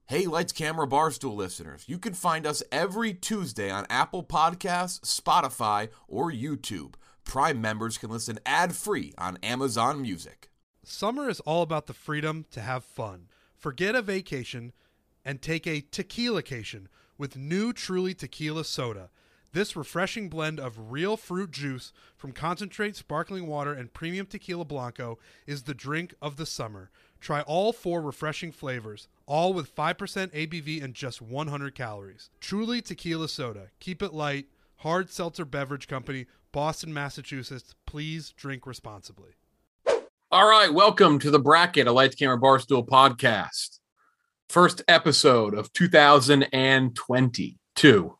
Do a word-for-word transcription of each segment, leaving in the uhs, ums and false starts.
Hey, Lights, Camera, Barstool listeners, you can find us every Tuesday on Apple Podcasts, Spotify, or YouTube. Prime members can listen ad-free on Amazon Music. Summer is all about the freedom to have fun. Forget a vacation and take a tequila-cation with new Truly Tequila Soda. This refreshing blend of real fruit juice from concentrate sparkling water and premium tequila blanco is the drink of the summer. Try all four refreshing flavors, all with five percent A B V and just one hundred calories. Truly Tequila Soda. Keep it light. Hard Seltzer Beverage Company, Boston, Massachusetts. Please drink responsibly. All right, welcome to the Bracket, a Lights, Camera, Barstool podcast. First episode of two thousand twenty-two.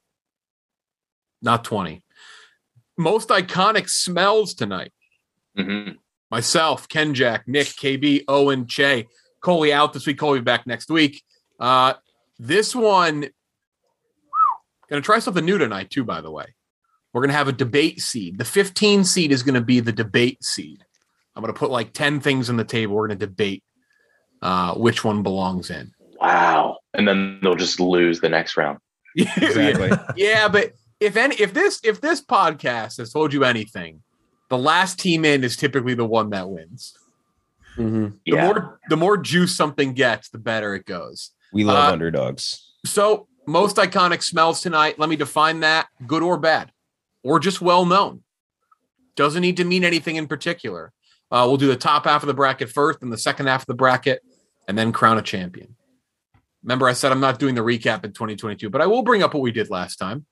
Not twenty. Most iconic smells tonight. Mm-hmm. Myself, Ken Jack, Nick, K B, Owen, Che. Coley out this week. Coley back next week. Uh, this one, going to try something new tonight, too, by the way. We're going to have a debate seed. The fifteen seed is going to be the debate seed. I'm going to put like ten things on the table. We're going to debate uh, which one belongs in. Wow. And then they'll just lose the next round. Exactly. Yeah, but if any, if this if this podcast has told you anything, the last team in is typically the one that wins. Mm-hmm. The Yeah. more the more juice something gets, the better it goes. We love Uh, underdogs. So, most iconic smells tonight. Let me define that: good or bad, or just well known. Doesn't need to mean anything in particular. Uh, we'll do the top half of the bracket first, and the second half of the bracket, and then crown a champion. Remember, I said I'm not doing the recap in twenty twenty-two, but I will bring up what we did last time.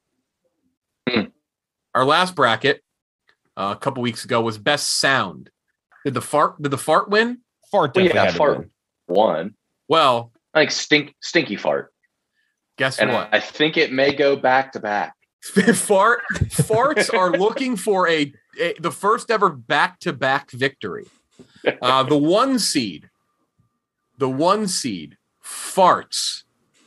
Hmm. Our last bracket uh, a couple weeks ago was best sound. Did the fart? Did the fart win? Fart Well, definitely yeah, had to fart win. one. Well, Like stink, stinky fart. guess And what? I think it may go back to back. Fart farts are looking for a, a the first ever back-to-back victory. Uh, the one seed, the one seed, farts.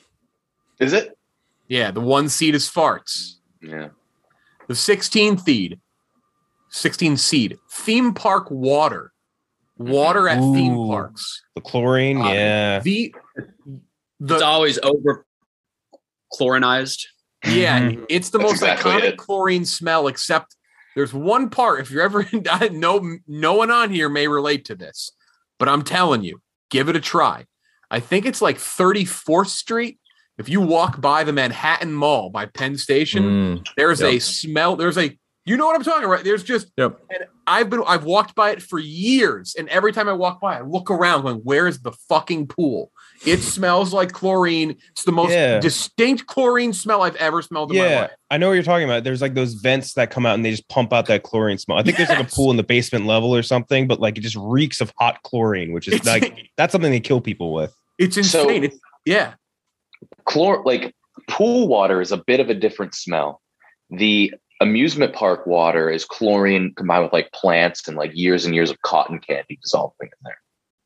Is it? Yeah, the one seed is farts. Yeah. The sixteen seed, sixteen seed, theme park water, water at theme Ooh. parks. The chlorine, Uh, yeah. The the It's always over chlorinized. Yeah, Mhm. it's the That's most exactly iconic it. chlorine smell, except there's one part. If you're ever in, no, no one on here may relate to this, but I'm telling you, give it a try. I think it's like thirty-fourth Street. If you walk by the Manhattan Mall by Penn Station, Mm, there's a yep. smell. There's a, you know what I'm talking about. There's just, Yep. and I've been, I've walked by it for years. And every time I walk by, I look around going, where is the fucking pool? It smells like chlorine. It's the most Yeah. distinct chlorine smell I've ever smelled in my Yeah, life. I know what you're talking about. There's like those vents that come out and they just pump out that chlorine smell. I think there's like a Yes. pool in the basement level or something, but like it just reeks of hot chlorine, which is It's, like that's something they kill people with. it's So- insane. It's, yeah. Chlor like pool water is a bit of a different smell. The amusement park water is chlorine combined with like plants and like years and years of cotton candy dissolving in there.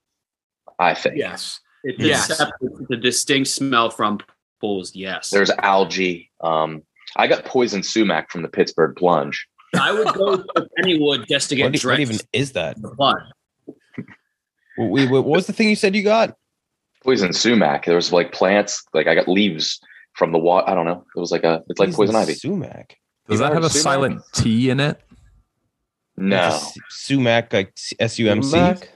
I think. Yes. It, Yes. Except the distinct smell from pools, yes. There's algae. Um, I got poison sumac from the Pittsburgh Plunge. I would go to Pennywood just to get What, what drenched even is that? in the plunge. Wait, what was the thing you said you got? Poison sumac. There was like plants. Like I got leaves from the water. I don't know. It was like a. It's like poison ivy. Sumac. Does that You have a ever seen silent T in it? No. It's a Sumac, like S U M C. Sumac?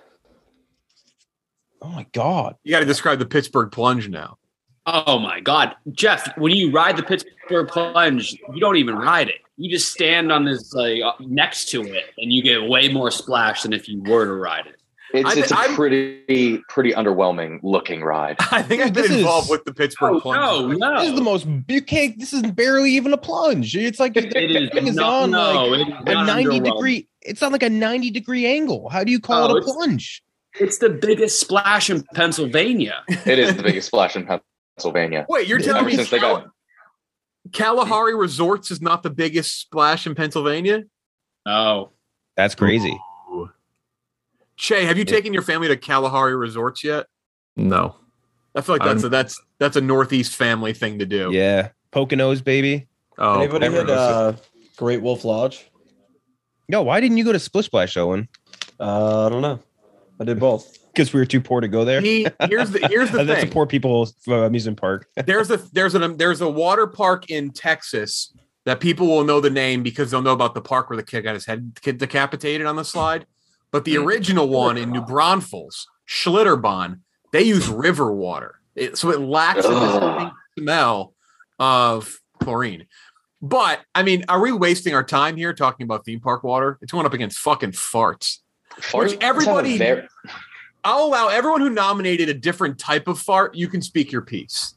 Oh my god. You got to describe the Pittsburgh Plunge now. Oh my God. Jeff, when you ride the Pittsburgh Plunge, you don't even ride it. You just stand on this, like, uh, next to it, and you get way more splash than if you were to ride it. It's, I'm- it's a I'm- pretty pretty underwhelming looking ride. I think Yeah, I've been this is- involved with the Pittsburgh Oh, Plunge. no, no. This is the most you can't this is barely even a plunge. It's like It is thing is not, on no, like it is a not ninety underwhelming. degree it's on like a ninety degree angle. How do you call Oh, it a it's- plunge? It's the biggest splash in Pennsylvania. It is the biggest splash in Pennsylvania. Wait, you're telling Ever me since they Cal- got Kalahari Resorts is not the biggest splash in Pennsylvania? Oh. That's crazy. Che, have you taken your family to Kalahari Resorts yet? No. I feel like that's I'm- a, that's that's a Northeast family thing to do. Yeah. Poconos, baby. Oh, Anybody everyone hit knows uh, Great Wolf Lodge? Yo, why didn't you go to Splish Splash, Owen? Uh, I don't know. I did both. because we were too poor to go there. He, here's the here's the That's thing. a poor people's uh, amusement park. there's a there's an there's a water park in Texas that people will know the name because they'll know about the park where the kid got his head kid decapitated on the slide. But the original one in New Braunfels, Schlitterbahn, they use river water, it, so it lacks the distinct smell of chlorine. But I mean, are we wasting our time here talking about theme park water? It's going up against fucking farts. Farts Which everybody, have a very- I'll allow everyone who nominated a different type of fart. You can speak your piece.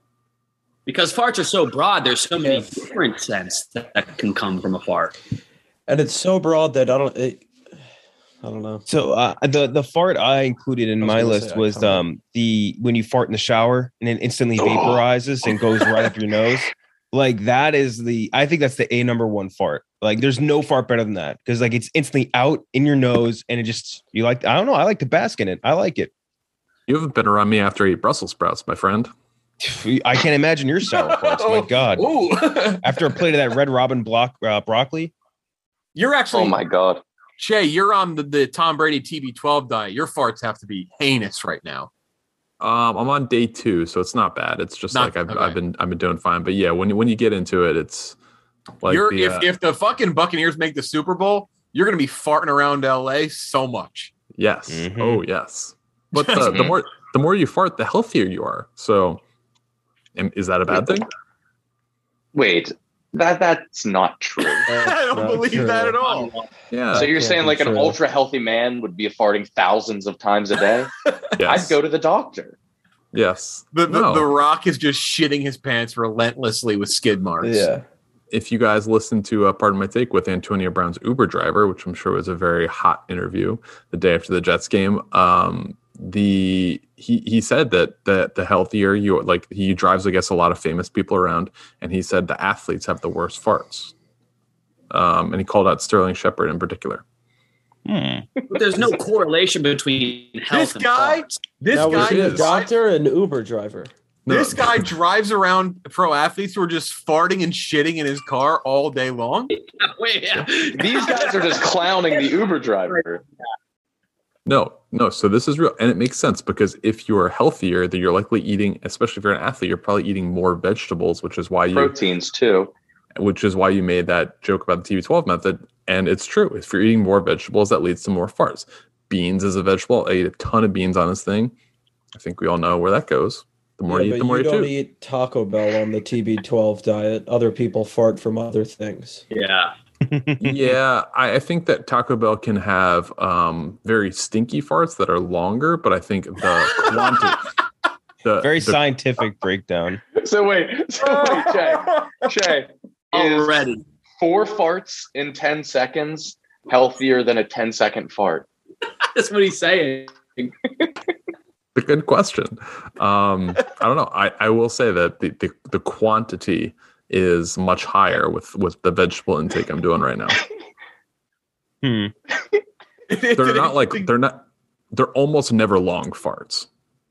Because farts are so broad, there's so many different scents that, that can come from a fart. And it's so broad that I don't. It, I don't know. So uh, the the fart I included in I was my gonna list say, I was can't um the when you fart in the shower and it instantly Oh. vaporizes and goes right up your nose. Like that is the I think that's the A number one fart. Like there's no fart better than that because like it's instantly out in your nose and it just you like I don't know I like to bask in it. I like it. You haven't been around me after I eat Brussels sprouts, my friend. I can't imagine your sour farts. My God. Ooh. After a plate of that Red Robin block uh, broccoli. You're actually Oh my god. Shay, you're on the, the Tom Brady T B twelve diet. Your farts have to be heinous right now. Um, I'm on day two, so it's not bad. It's just Not- like I've, okay. I've been I've been doing fine. But yeah, when you when you get into it, it's like you're the, if, uh, if the fucking Buccaneers make the Super Bowl, you're gonna be farting around L A so much. yes, Mhm. oh yes. But the, the more the more you fart, the healthier you are. So, am- is that a bad thing? Wait, that that's not true. I don't believe that at all. Yeah. So you're can't saying be like an true. ultra healthy man would be farting thousands of times a day? yes. I'd go to the doctor. Yes. The, the, No. the Rock is just shitting his pants relentlessly with skid marks. Yeah. If you guys listen to uh, Pardon My Take with Antonio Brown's Uber driver, which I'm sure was a very hot interview the day after the Jets game, um, the he he said that the the healthier you like he drives, I guess, a lot of famous people around, and he said the athletes have the worst farts. Um, and he called out Sterling Shepard in particular. Hmm. But there's no correlation between health This and guy, farts. this Now, was guy, he a is. doctor and Uber driver? this guy drives around pro athletes who are just farting and shitting in his car all day long. Wait, yeah. These guys are just clowning the Uber driver. No, no. So this is real, and it makes sense because if you are healthier, then you're likely eating, especially if you're an athlete, you're probably eating more vegetables, which is why you, Proteins too. which is why you made that joke about the T B twelve method. And it's true. If you're eating more vegetables, that leads to more farts. Beans is a vegetable. I ate a ton of beans on this thing. I think we all know where that goes. The more Yeah, you eat, but the more you you don't do. eat Taco Bell on the T B twelve diet. Other people fart from other things. Yeah. Yeah, I, I think that Taco Bell can have um, very stinky farts that are longer, but I think the quantity, the Very the, scientific breakdown. So wait, so wait, Shay. Shay, is Already. four farts in ten seconds healthier than a ten second fart? That's what he's saying. a good question. Um, I don't know. I, I will say that the, the, the quantity is much higher with, with the vegetable intake I'm doing right now. Hmm. They're not like they're not they're almost never long farts.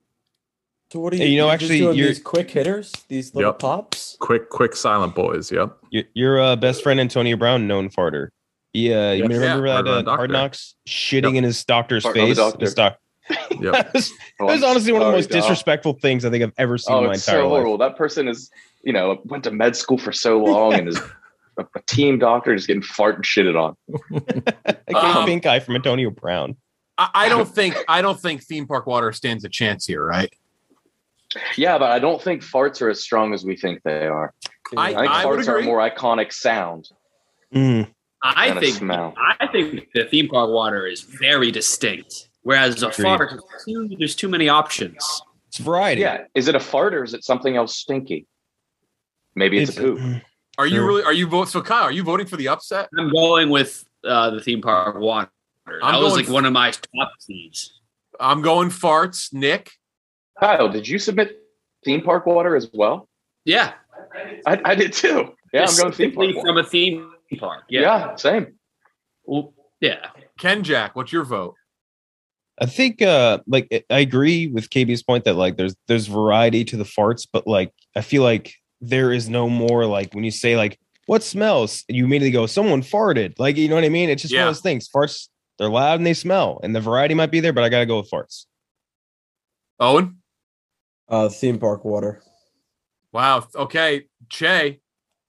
So what are you? Hey, you know, you're actually, just doing you're- these quick hitters, these little Yep. pops. Quick, quick, silent boys. Yep. Your, your uh, best friend Antonio Brown, known farter. Yeah, you Yes. remember Yeah, that Hard uh, Run Doctor. Hard Knocks shitting Yep. in his doctor's Farting on the face. doctor. His doc- Yep. that was, Oh, that was I'm honestly one of the sorry, most Doc. disrespectful things I think I've ever seen Oh, in my it's entire so life. horrible. That person is, you know, went to med school for so long and is a, a team doctor just getting fart and shitted on. I get Um, pink eye from Antonio Brown. I, I don't think I don't think theme park water stands a chance here, right? Yeah, but I don't think farts are as strong as we think they are. I- I think I would farts are a agree. more iconic sound Mm. I than a think smell. I think the theme park water is very distinct, whereas a Agreed. fart, there's too, there's too many options. It's variety. Yeah, is it a fart or is it something else stinky? Maybe it's, a poop. Are you Sure. really? Are you vote? So Kyle, are you voting for the upset? I'm going with uh, the theme park water. I'm That was going like one of my top seeds. I'm going farts. Nick, Kyle, did you submit theme park water as well? Yeah, I, I did too. Yeah, I'm going theme Specifically park from water. a theme park. Yeah. Yeah, same. Well, yeah. Ken, Jack, what's your vote? I think uh like I agree with K B's point that like there's there's variety to the farts, but like I feel like there is no more like when you say like what smells, you immediately go someone farted. Like you know what I mean? It's just one Yeah. of those things. Farts They're loud and they smell, and the variety might be there, but I gotta go with farts. Owen? Uh, theme park water. Wow. Okay. Che.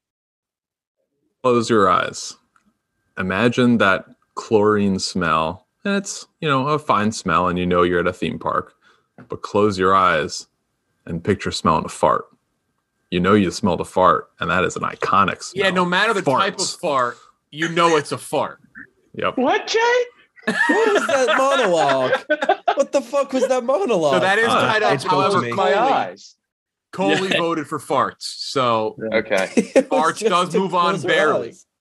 Close your eyes. Imagine that chlorine smell. And it's, you know, a fine smell, and you know you're at a theme park. But close your eyes and picture smelling a fart. You know you smelled a fart, and that is an iconic smell. Yeah, no matter the Farts. type of fart, you know it's a fart. Yep. What, Jay? What was that monologue? What the fuck was that monologue? So that is Uh, tied up. it's both However, me. My Coley, eyes. Coley Yeah. voted for farts. So Okay. It was Arch just does to move on close our barely. eyes.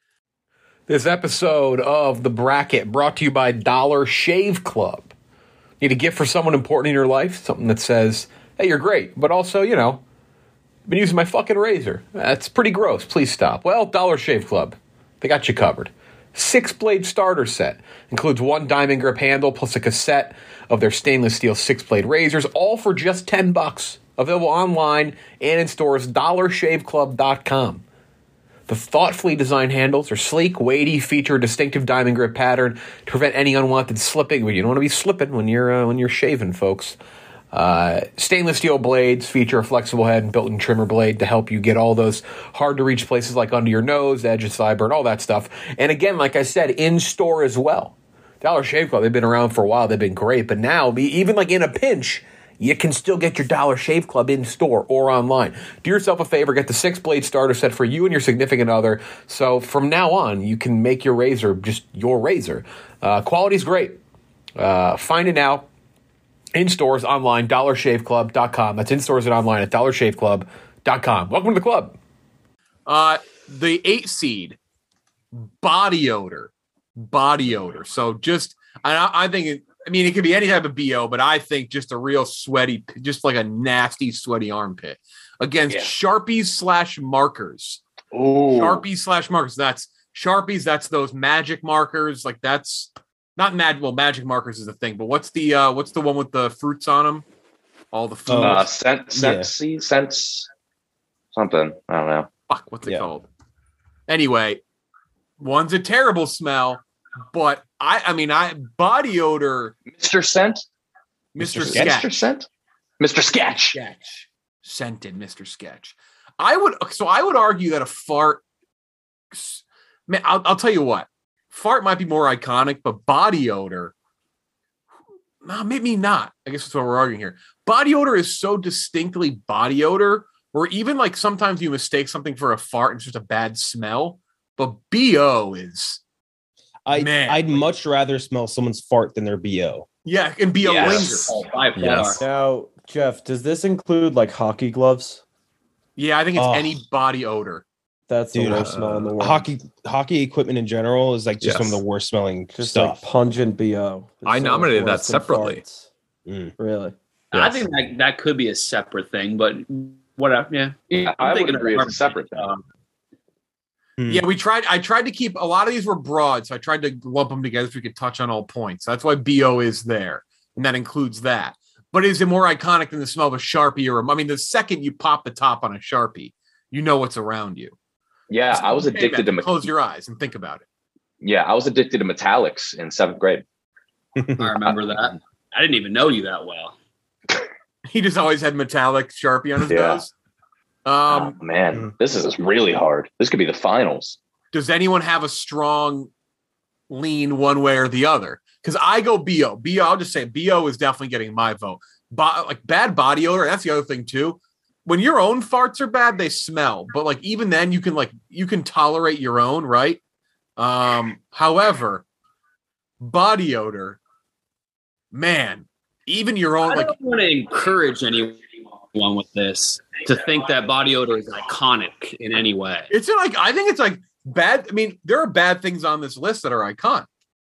This episode of The Bracket brought to you by Dollar Shave Club. Need a gift for someone important in your life? Something that says, hey, you're great, but also, you know, I've been using my fucking razor. That's pretty gross. Please stop. Well, Dollar Shave Club. They got you covered. Six-blade starter set. Includes one diamond grip handle plus a cassette of their stainless steel six-blade razors, all for just ten bucks. Available online and in stores, dollar shave club dot com. The thoughtfully designed handles are sleek, weighty, feature a distinctive diamond grip pattern to prevent any unwanted slipping. But you don't want to be slipping when you're uh, when you're shaving, folks. Uh, stainless steel blades feature a flexible head and built-in trimmer blade to help you get all those hard-to-reach places like under your nose, the edge of sideburn, all that stuff. And again, like I said, in-store as well. Dollar Shave Club, they've been around for a while. They've been great. But now, even like in a pinch, you can still get your Dollar Shave Club in store or online. Do yourself a favor, get the six-blade starter set for you and your significant other. So from now on, you can make your razor just your razor. Uh, quality's great. Uh, find it now. In stores, online, dollar shave club dot com. That's in stores and online at dollar shave club dot com. Welcome to the club. Uh, the eight seed, body odor, body odor. So just, I, I think, it, I mean, it could be any type of B O, but I think just a real sweaty, just like a nasty, sweaty armpit against Yeah. Sharpies slash markers. Ooh. Sharpies slash markers. That's Sharpies. That's those magic markers. Like that's not mad. Well, magic markers is the thing, but what's the, uh, what's the one with the fruits on them? All the fruits. Uh, scent, scent, see, sense, something. I don't know. Fuck, what's it Yeah. called? Anyway, one's a terrible smell, but I, I mean, I body odor, Mister Scent? Mister Mister Sketch, Mister Scent? Mister Sketch. Sketch, scented Mister Sketch. I would, so I would argue that a fart. Man, I'll, I'll tell you what, fart might be more iconic, but body odor. No, maybe not. I guess that's what we're arguing here. Body odor is so distinctly body odor, where even like sometimes you mistake something for a fart and it's just a bad smell. But B O is, I, Man. I'd much rather smell someone's fart than their B O. yeah, and B O Yes. linger. Oh, by far. Yes. Now, Jeff, does this include like hockey gloves? Yeah, I think it's Oh. any body odor. That's Dude, the worst smell in the world. Hockey hockey equipment in general is like just Yes. some of the worst smelling just stuff. like pungent B O. It's I so much nominated that worse than separately. farts. Mm. Really? I Yes. think that, that could be a separate thing, but whatever. Yeah. Yeah, I'm I would thinking agree of it's a separate thing. uh, Hmm. Yeah, we tried. I tried to keep a lot of these were broad, so I tried to lump them together so we could touch on all points. That's why B O is there, and that includes that. But is it more iconic than the smell of a Sharpie? Or I mean, the second you pop the top on a Sharpie, you know what's around you. Yeah, I was Okay, addicted to Beth, met- close your eyes and think about it. Yeah, I was addicted to metallics in seventh grade. I remember that. I didn't even know you that well. He just always had metallic Sharpie on his Yeah. nose. Um, oh man, this is really hard. This could be the finals. does anyone have a strong lean one way or the other? Because I go B O. B O, I'll just say B O is definitely getting my vote. Bo- like bad body odor, that's the other thing too. When your own farts are bad, they smell. But like even then, you can like you can tolerate your own, right? Um, however, body odor, man, even your own I like don't want to encourage anyone with this to think that body odor is iconic in any way. it's like I think it's like bad. I mean, there are bad things on this list that are iconic.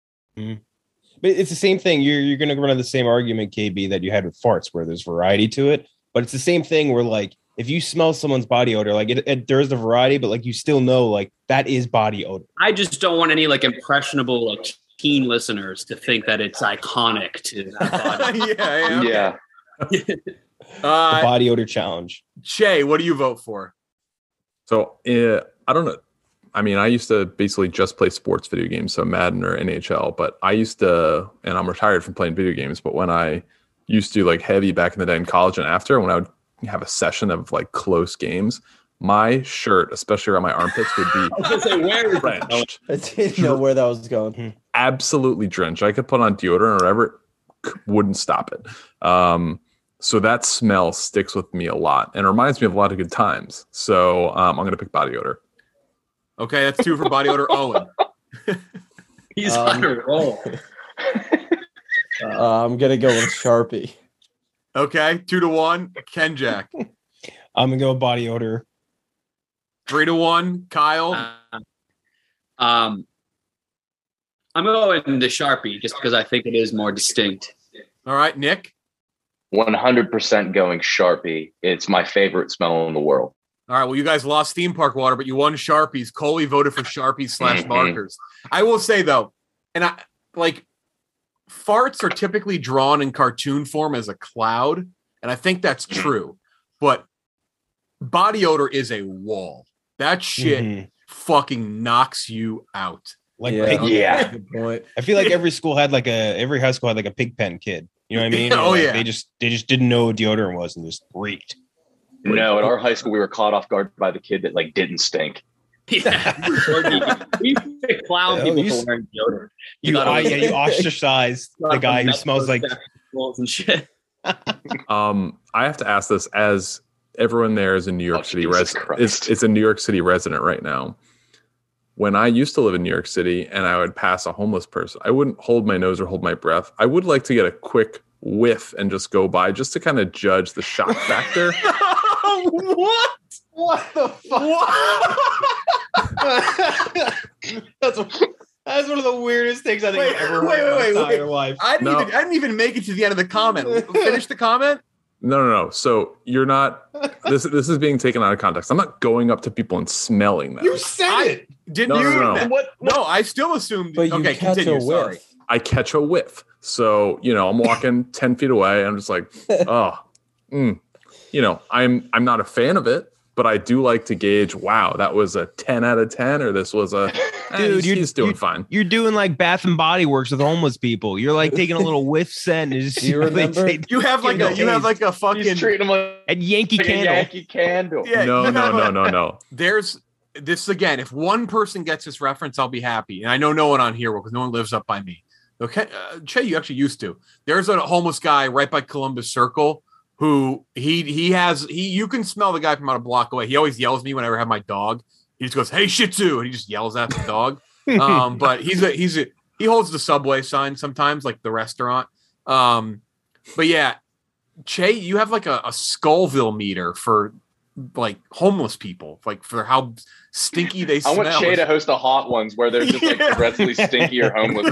But it's the same thing. You're you're going to run into the same argument, K B, that you had with farts, where there's variety to it. But it's the same thing where, like, if you smell someone's body odor, like it, it there's the variety, but like you still know, like that is body odor. I just don't want any like impressionable like teen listeners to think that it's iconic to that body. yeah, yeah. Yeah. The Uh, body odor challenge. Che, what do you vote for? So uh, I don't know. I mean, I used to basically just play sports video games, so Madden or N H L. But I used to, and I'm retired from playing video games. But when I used to like heavy back in the day in college and after, when I would have a session of like close games, my shirt, especially around my armpits, would be I was gonna say, where is it? drenched. I didn't know where that was going. Absolutely drenched. I could put on deodorant or whatever, c- wouldn't stop it. Um, so that smell sticks with me a lot and reminds me of a lot of good times. So um, I'm going to pick body odor. Okay, that's two for body odor. Owen. He's Um, on a roll. Uh, I'm gonna go with Sharpie. Okay, two to one. Ken Jack. I'm gonna go body odor. Three to one. Kyle. Uh, um, I'm going to Sharpie just because I think it is more distinct. All right, Nick. one hundred percent going Sharpie. It's my favorite smell in the world. All right, well, you guys lost theme park water, but you won Sharpies. Coley voted for Sharpies slash Mhm. markers. I will say though, and I like farts are typically drawn in cartoon form as a cloud, and I think that's true. But body odor is a wall. That shit Mhm. fucking knocks you out. Like Yeah. pig, Yeah. Good point. I feel like every school had like a every high school had like a pig pen kid. You know what I mean? Oh, Like, yeah. They just they just didn't know what deodorant was and just reeked. No, at our high school, we were caught off guard by the kid that like didn't stink. Yeah, we used to clown Oh, people you for s- wearing deodorant. You, thought it I, was- yeah, you ostracized the guy who smells like. and shit. Um, I have to ask this as everyone there is a New York Oh, City Jesus resident. Christ. It's, it's a New York City resident right now. When I used to live in New York City and I would pass a homeless person, I wouldn't hold my nose or hold my breath. I would like to get a quick whiff and just go by just to kind of judge the shock factor. What? What the fuck? that's that's one of the weirdest things I think Wait, I've ever wait, heard wait, in my wait, entire life. I didn't No. even I didn't even make it to the end of the comment. Finish the comment. No, no, no. So you're not. This this is being taken out of context. I'm not going up to people and smelling them. You said I it. didn't No, you? no, no. What? No, I still assumed. But you okay, catch continue. a Sorry. whiff. I catch a whiff. So you know, I'm walking ten feet away. I'm just like, oh, mm. you know, I'm I'm not a fan of it, but I do like to gauge. Wow, that was a ten out of ten, or this was a eh, Dude, he's, you're- he's doing you're- fine. You're doing like Bath and Body Works with homeless people. You're like taking a little whiff scent. And just, Do you remember? they- You have like a you have like a fucking. He's treating him like and Yankee a Candle. Yankee Candle. Yeah, no, you no, have no, a- no, no. There's this again. If one person gets this reference, I'll be happy. And I know no one on here will because no one lives up by me. Okay, uh, Che, you actually used to. There's a homeless guy right by Columbus Circle who he he has he. You can smell the guy from about a block away. He always yells at me whenever I have my dog. He just goes, "Hey, Shih Tzu," and he just yells at the dog. Um, but he's a he's a he holds the Subway sign sometimes, like the restaurant. Um, but yeah, Che, you have like a, a Skullville meter for like homeless people, like for how stinky they I smell. want Shay to host a hot ones where they're just like Yeah. progressively stinkier homeless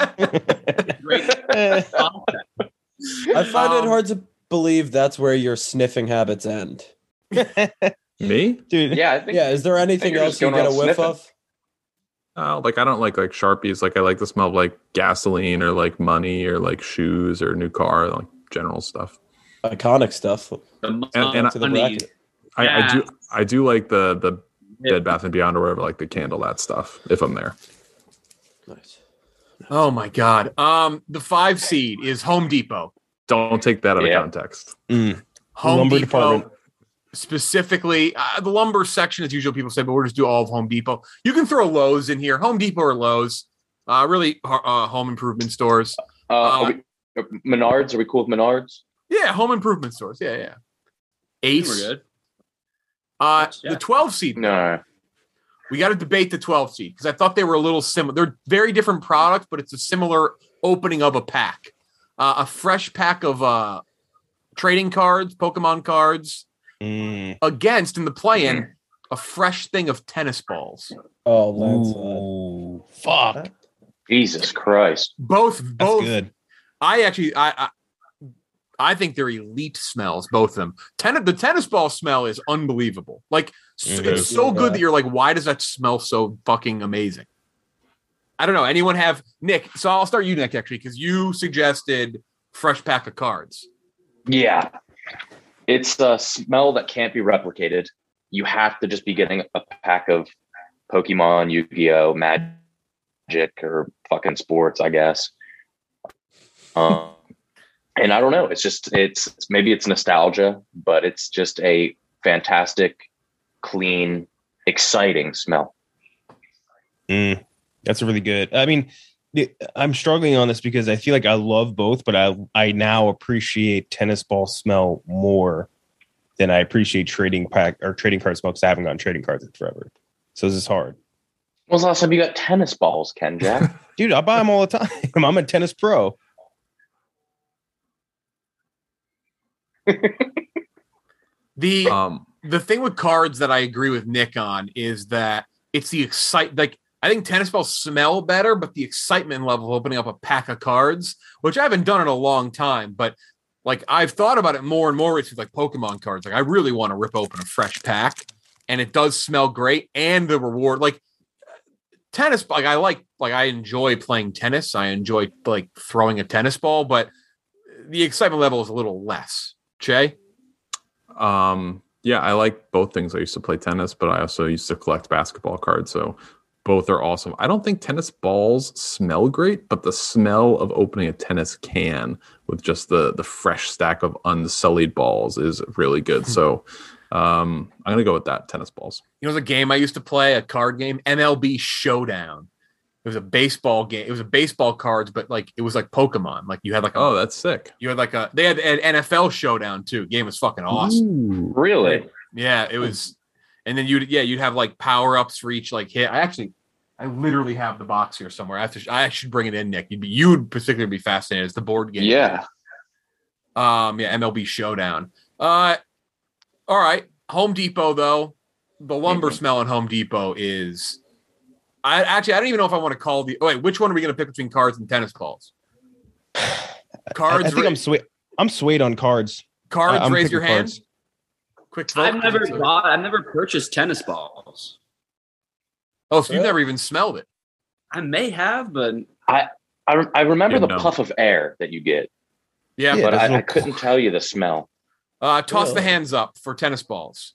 men. I find it Um, hard to believe that's where your sniffing habits end. Me? Dude, Yeah, I think. Yeah, is there anything you're else just you going get a around whiff sniffing. of? Uh, like I don't like like Sharpies. Like I like the smell of like gasoline or like money or like shoes or new car, like general stuff. Iconic stuff. And, and To the I, bracket. I, I Yeah. do I do like the the Bed Bath and Beyond or wherever, like the candle, that stuff. If I'm there, Nice. Oh my god. Um, the five seed is Home Depot. don't take that out Yeah. of context. Mm. Home Lumber Depot, department. specifically, uh, the lumber section is usually people say, but we'll just do all of Home Depot. You can throw Lowe's in here. Home Depot or Lowe's, uh, really uh, home improvement stores. Uh, are we- uh, Menards, are we cool with Menards? Yeah, home improvement stores. Yeah, yeah. Ace. We're good. Uh, Yeah. the twelve seed. No. We got to debate the twelve seed because I thought they were a little similar. They're very different products, but it's a similar opening of a pack. Uh, a fresh pack of uh, trading cards, Pokemon cards, Mm. against in the play-in a fresh thing of tennis balls. Oh, landslide. Ooh, fuck. Jesus Christ. Both, That's both. good. I actually, I, I, I think they're elite smells. Both of them. Ten, the tennis ball smell is unbelievable. Like s- Mhm. it's so Yeah. good that you're like, why does that smell so fucking amazing? I don't know. Anyone have Nick? So I'll start you, Nick, actually, because you suggested fresh pack of cards. Yeah. It's a smell that can't be replicated. You have to just be getting a pack of Pokemon, Yu-Gi-Oh, Magic, or fucking sports, I guess. Um, and I don't know. It's just it's, it's maybe it's nostalgia, but it's just a fantastic, clean, exciting smell. Mm, that's really good. I mean, I'm struggling on this because I feel like I love both, but I I now appreciate tennis ball smell more than I appreciate trading pack or trading card smell because I haven't gotten trading cards in forever. So this is hard. When was the last time you got tennis balls, Ken Jack? Dude, I buy them all the time. I'm a tennis pro. the Um, the thing with cards that I agree with Nick on is that it's the excite like I think tennis balls smell better, but the excitement level of opening up a pack of cards, which I haven't done in a long time, but like I've thought about it more and more with like Pokemon cards. Like I really want to rip open a fresh pack, and it does smell great, and the reward like tennis. Like I like like I enjoy playing tennis. I enjoy like throwing a tennis ball, but the excitement level is a little less. Jay? Um, yeah, I like both things. I used to play tennis, but I also used to collect basketball cards. So both are awesome. I don't think tennis balls smell great, but the smell of opening a tennis can with just the the fresh stack of unsullied balls is really good. So um, I'm going to go with that, tennis balls. You know, the game I used to play, a card game, M L B Showdown. It was a baseball game. It was a baseball cards, but like it was like Pokemon. Like you had like a, Oh, that's sick. you had like a they had an N F L Showdown too. Game was fucking awesome. Really? Yeah, it was. And then you'd yeah you'd have like power ups for each like hit. I actually I literally have the box here somewhere. I have to I should bring it in, Nick. You'd be you'd particularly be fascinated. It's the board game. Yeah. Um. Yeah. M L B Showdown. Uh. All right. Home Depot though, the lumber smell in Home Depot is. I actually I don't even know if I want to call the. Oh wait, which one are we going to pick between cards and tennis balls? Cards. I, I think I'm swayed. I'm swayed on cards. Cards. I- I'm raise picking your hand. cards. Quick vote. I've never bought. I've never purchased tennis balls. Oh, so you've Really? never even smelled it. I may have, but I I remember Yeah, the no. puff of air that you get, Yeah. Yeah, but there's I, a I little- couldn't tell you the smell. Uh, toss the Really? hands up for tennis balls.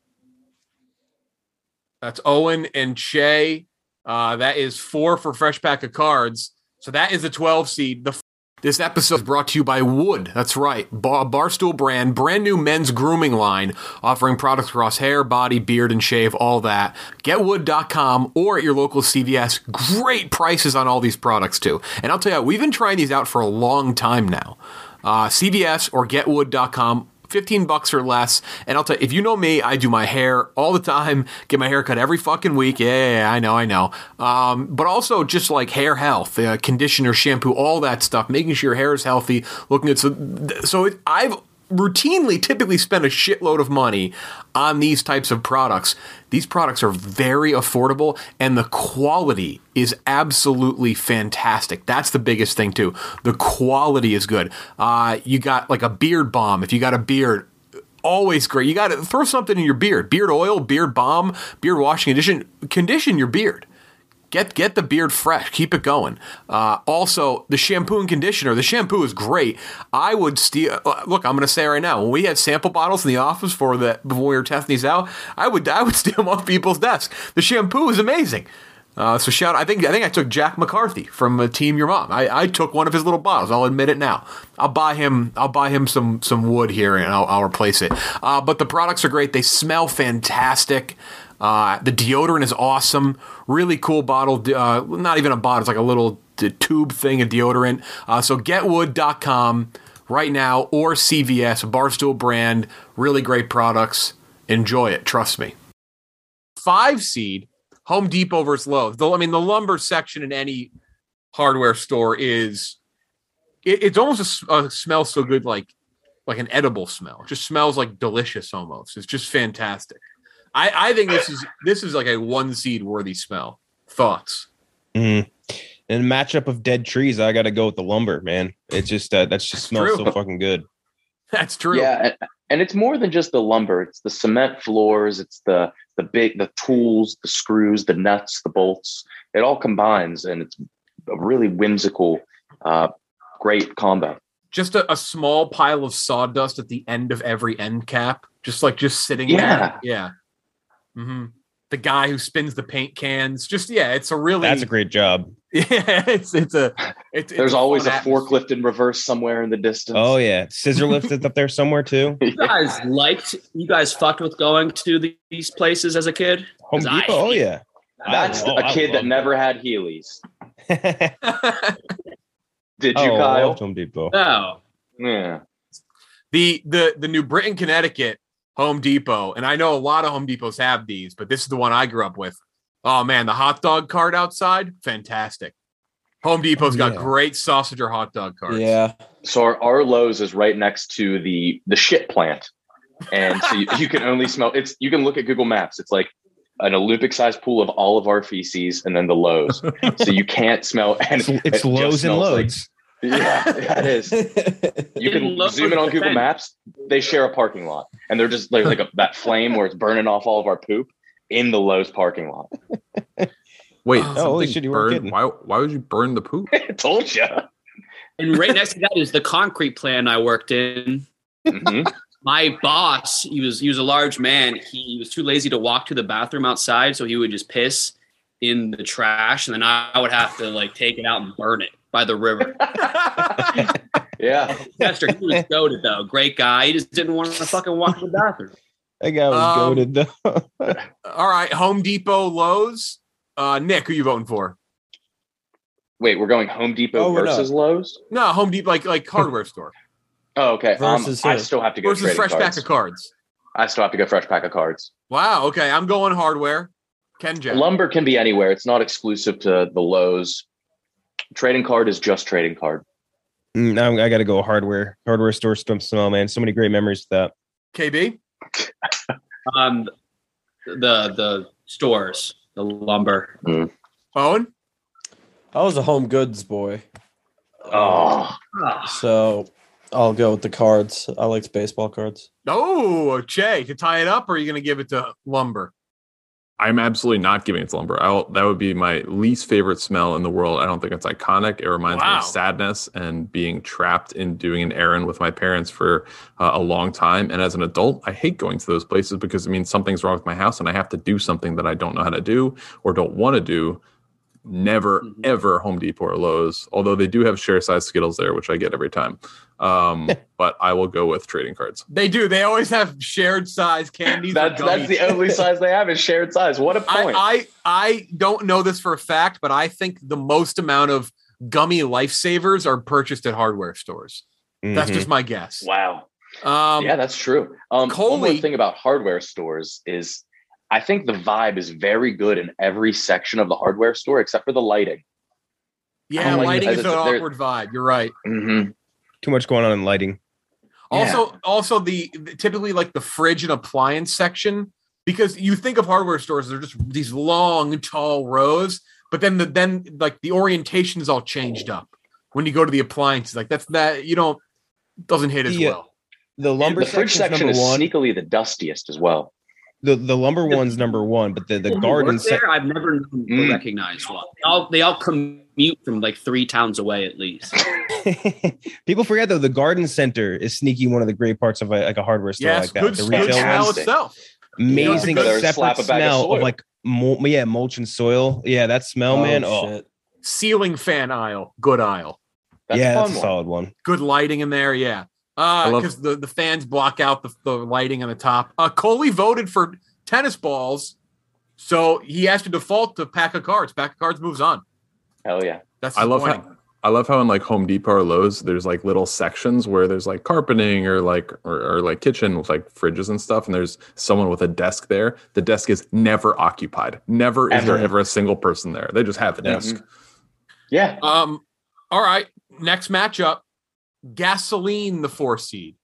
That's Owen and Shay. Uh, that is four for fresh pack of cards. So that is the twelve seed. The This episode is brought to you by Wood. That's right. Bar- Barstool brand, brand new men's grooming line, offering products across hair, body, beard, and shave, all that. Get wood dot com or at your local C V S. Great prices on all these products, too. And I'll tell you, we've been trying these out for a long time now. Uh, C V S or get wood dot com. fifteen bucks or less. And I'll tell you, if you know me, I do my hair all the time, get my hair cut every fucking week. Yeah, yeah, yeah, I know, I know. Um, but also just like hair health, uh, conditioner, shampoo, all that stuff, making sure your hair is healthy, looking at, so, so it, I've routinely typically spend a shitload of money on these types of products. These products are very affordable and the quality is absolutely fantastic. That's the biggest thing too. The quality is good. Uh, you got like a beard balm. If you got a beard, always great. You got to throw something in your beard. Beard oil, beard balm, beard washing condition, condition your beard. Get get the beard fresh. Keep it going. Uh, also, the shampoo and conditioner. The shampoo is great. I would steal. Look, I'm going to say right now. When we had sample bottles in the office for the before we were testing these out, I would I would steal them off people's desks. The shampoo is amazing. Uh, so shout. I think I think I took Jack McCarthy from uh, Team Your Mom. I, I took one of his little bottles. I'll admit it now. I'll buy him. I'll buy him some some wood here and I'll, I'll replace it. Uh, but the products are great. They smell fantastic. Uh, the deodorant is awesome. Really cool bottle. Uh, not even a bottle. It's like a little t- tube thing of deodorant. Uh, so get wood dot com right now or C V S, a Barstool brand. Really great products. Enjoy it. Trust me. Five seed, Home Depot versus Lowe's. The, I mean, the lumber section in any hardware store is, it, it's almost a, s- a smell so good, like like an edible smell. It just smells like delicious almost. It's just fantastic. I, I think this is this is like a one seed worthy smell. Thoughts? Mm. In a matchup of dead trees, I got to go with the lumber, man. It's just uh, that's just smells True. so fucking good. That's true. Yeah, and, and it's more than just the lumber. It's the cement floors. It's the the big the tools, the screws, the nuts, the bolts. It all combines, and it's a really whimsical, uh, great combo. Just a, a small pile of sawdust at the end of every end cap, just like just sitting Yeah. there. Yeah. Mm-hmm. the guy who spins the paint cans. Just yeah, it's a really That's a great job. Yeah, it's it's a it's, There's it's always a fun forklift in reverse somewhere in the distance. Oh yeah, scissor lift is up there somewhere too. You guys liked, you guys fucked with going to the, these places as a kid? Home 'Cause I Depot. Oh hate yeah. That's Oh, a I kid that love never had Heelys. atmosphere. Did you, oh, I Kyle? loved Home Depot. No. Yeah. the the the New Britain, Connecticut Home Depot, and I know a lot of Home Depots have these, but this is the one I grew up with. Oh man, the hot dog cart outside, fantastic. Home Depot's Oh, got yeah. great sausage or hot dog carts. Yeah. So our, our Lowe's is right next to the the shit plant, and so you, you can only smell. It's you can look at Google Maps. It's like an Olympic-sized pool of all of our feces, and then the Lowe's. So you can't smell. And It's, it it's just lows and smells like- loads. yeah, yeah, it is. You In can Lowe's zoom in on Google defense. Maps. They share a parking lot, and they're just like like a, that flame where it's burning off all of our poop in the Lowe's parking lot. Wait, Oh, something holy shit, you weren't burned- kidding. Why? Why would you burn the poop? I told you. And right next to that is the concrete plant I worked in. Mhm. My boss, he was he was a large man. He was too lazy to walk to the bathroom outside, so he would just piss in the trash, and then I, I would have to like take it out and burn it by the river. Yeah. Chester, he was goated though, great guy. He just didn't want to fucking walk to the bathroom. That guy was Um, goated though. All right, Home Depot, Lowe's. Uh, Nick, who you voting for? Wait, we're going Home Depot Oh, we're versus not. Lowe's? No, Home Depot, like like hardware store Oh, okay. Um, Versus I who? still have to go versus trading fresh cards. pack of cards. I still have to go fresh pack of cards. Wow. Okay, I'm going hardware. Ken Jack. Lumber can be anywhere. It's not exclusive to the Lowe's. Trading card is just trading card. Mm, I'm- I got to go hardware. Hardware store stump smell, man. So many great memories with that. K B. Um, the the stores, the lumber. Owen. I was a home goods boy, Oh, so I'll go with the cards. I liked baseball cards. Oh, Che, to tie it up, or are you going to give it to lumber? I'm absolutely not giving it to lumber. I'll, that would be my least favorite smell in the world. I don't think it's iconic. It reminds me Wow. of sadness and being trapped in doing an errand with my parents for uh, a long time. And as an adult, I hate going to those places because it means something's wrong with my house and I have to do something that I don't know how to do or don't want to do. Never, Mhm. ever Home Depot or Lowe's, although they do have share size Skittles there, which I get every time. Um, but I will go with trading cards. They do. They always have shared size candies. or that's that's gummies. the only size they have is shared size. What a point! I, I I don't know this for a fact, but I think the most amount of gummy lifesavers are purchased at hardware stores. That's Mhm. just my guess. wow. Um, Yeah, that's true. Um, one more Coley- thing about hardware stores is I think the vibe is very good in every section of the hardware store except for the lighting. yeah, don't like lighting it. is an There- awkward vibe. You're right. Mm-hmm. Too much going on in lighting. Also, also the the- typically like the fridge and appliance section, because you think of hardware stores, they're just these long, tall rows, but then the then like the orientation is all changed up when you go to the appliances. Like that's that you don't doesn't hit as Yeah. well. The lumber The fridge section's section number is one. sneakily the dustiest as well. The the lumber one's number one, but the the People who garden work se- there, I've never known to Mm. recognize one. They all, they all commute from like three towns away at least. people forget though the garden center is sneaky one of the great parts of a, like a hardware store Yes, like that. good, The good retail smell ones, fantastic. itself. amazing Yeah, separate slap a bag of smell of, soil. like mul- yeah mulch and soil. Yeah, that smell, man. Oh, shit. Ceiling fan aisle, good aisle. That's yeah, a that's fun a one. solid one. Good lighting in there, yeah. Uh, love- because the, the fans block out the, the lighting on the top. Uh, Coley voted for tennis balls, so he has to default to pack of cards. Pack of cards moves on. Hell yeah. That's I love disappointing. how I love how in like Home Depot or Lowe's, there's like little sections where there's like carpeting or like or, or like kitchen with like fridges and stuff, and there's someone with a desk there. The desk is never occupied. Never is there Ever. ever a single person there. They just have a Yeah. desk. Yeah. Um, all right. Next matchup: Gasoline, the four seed.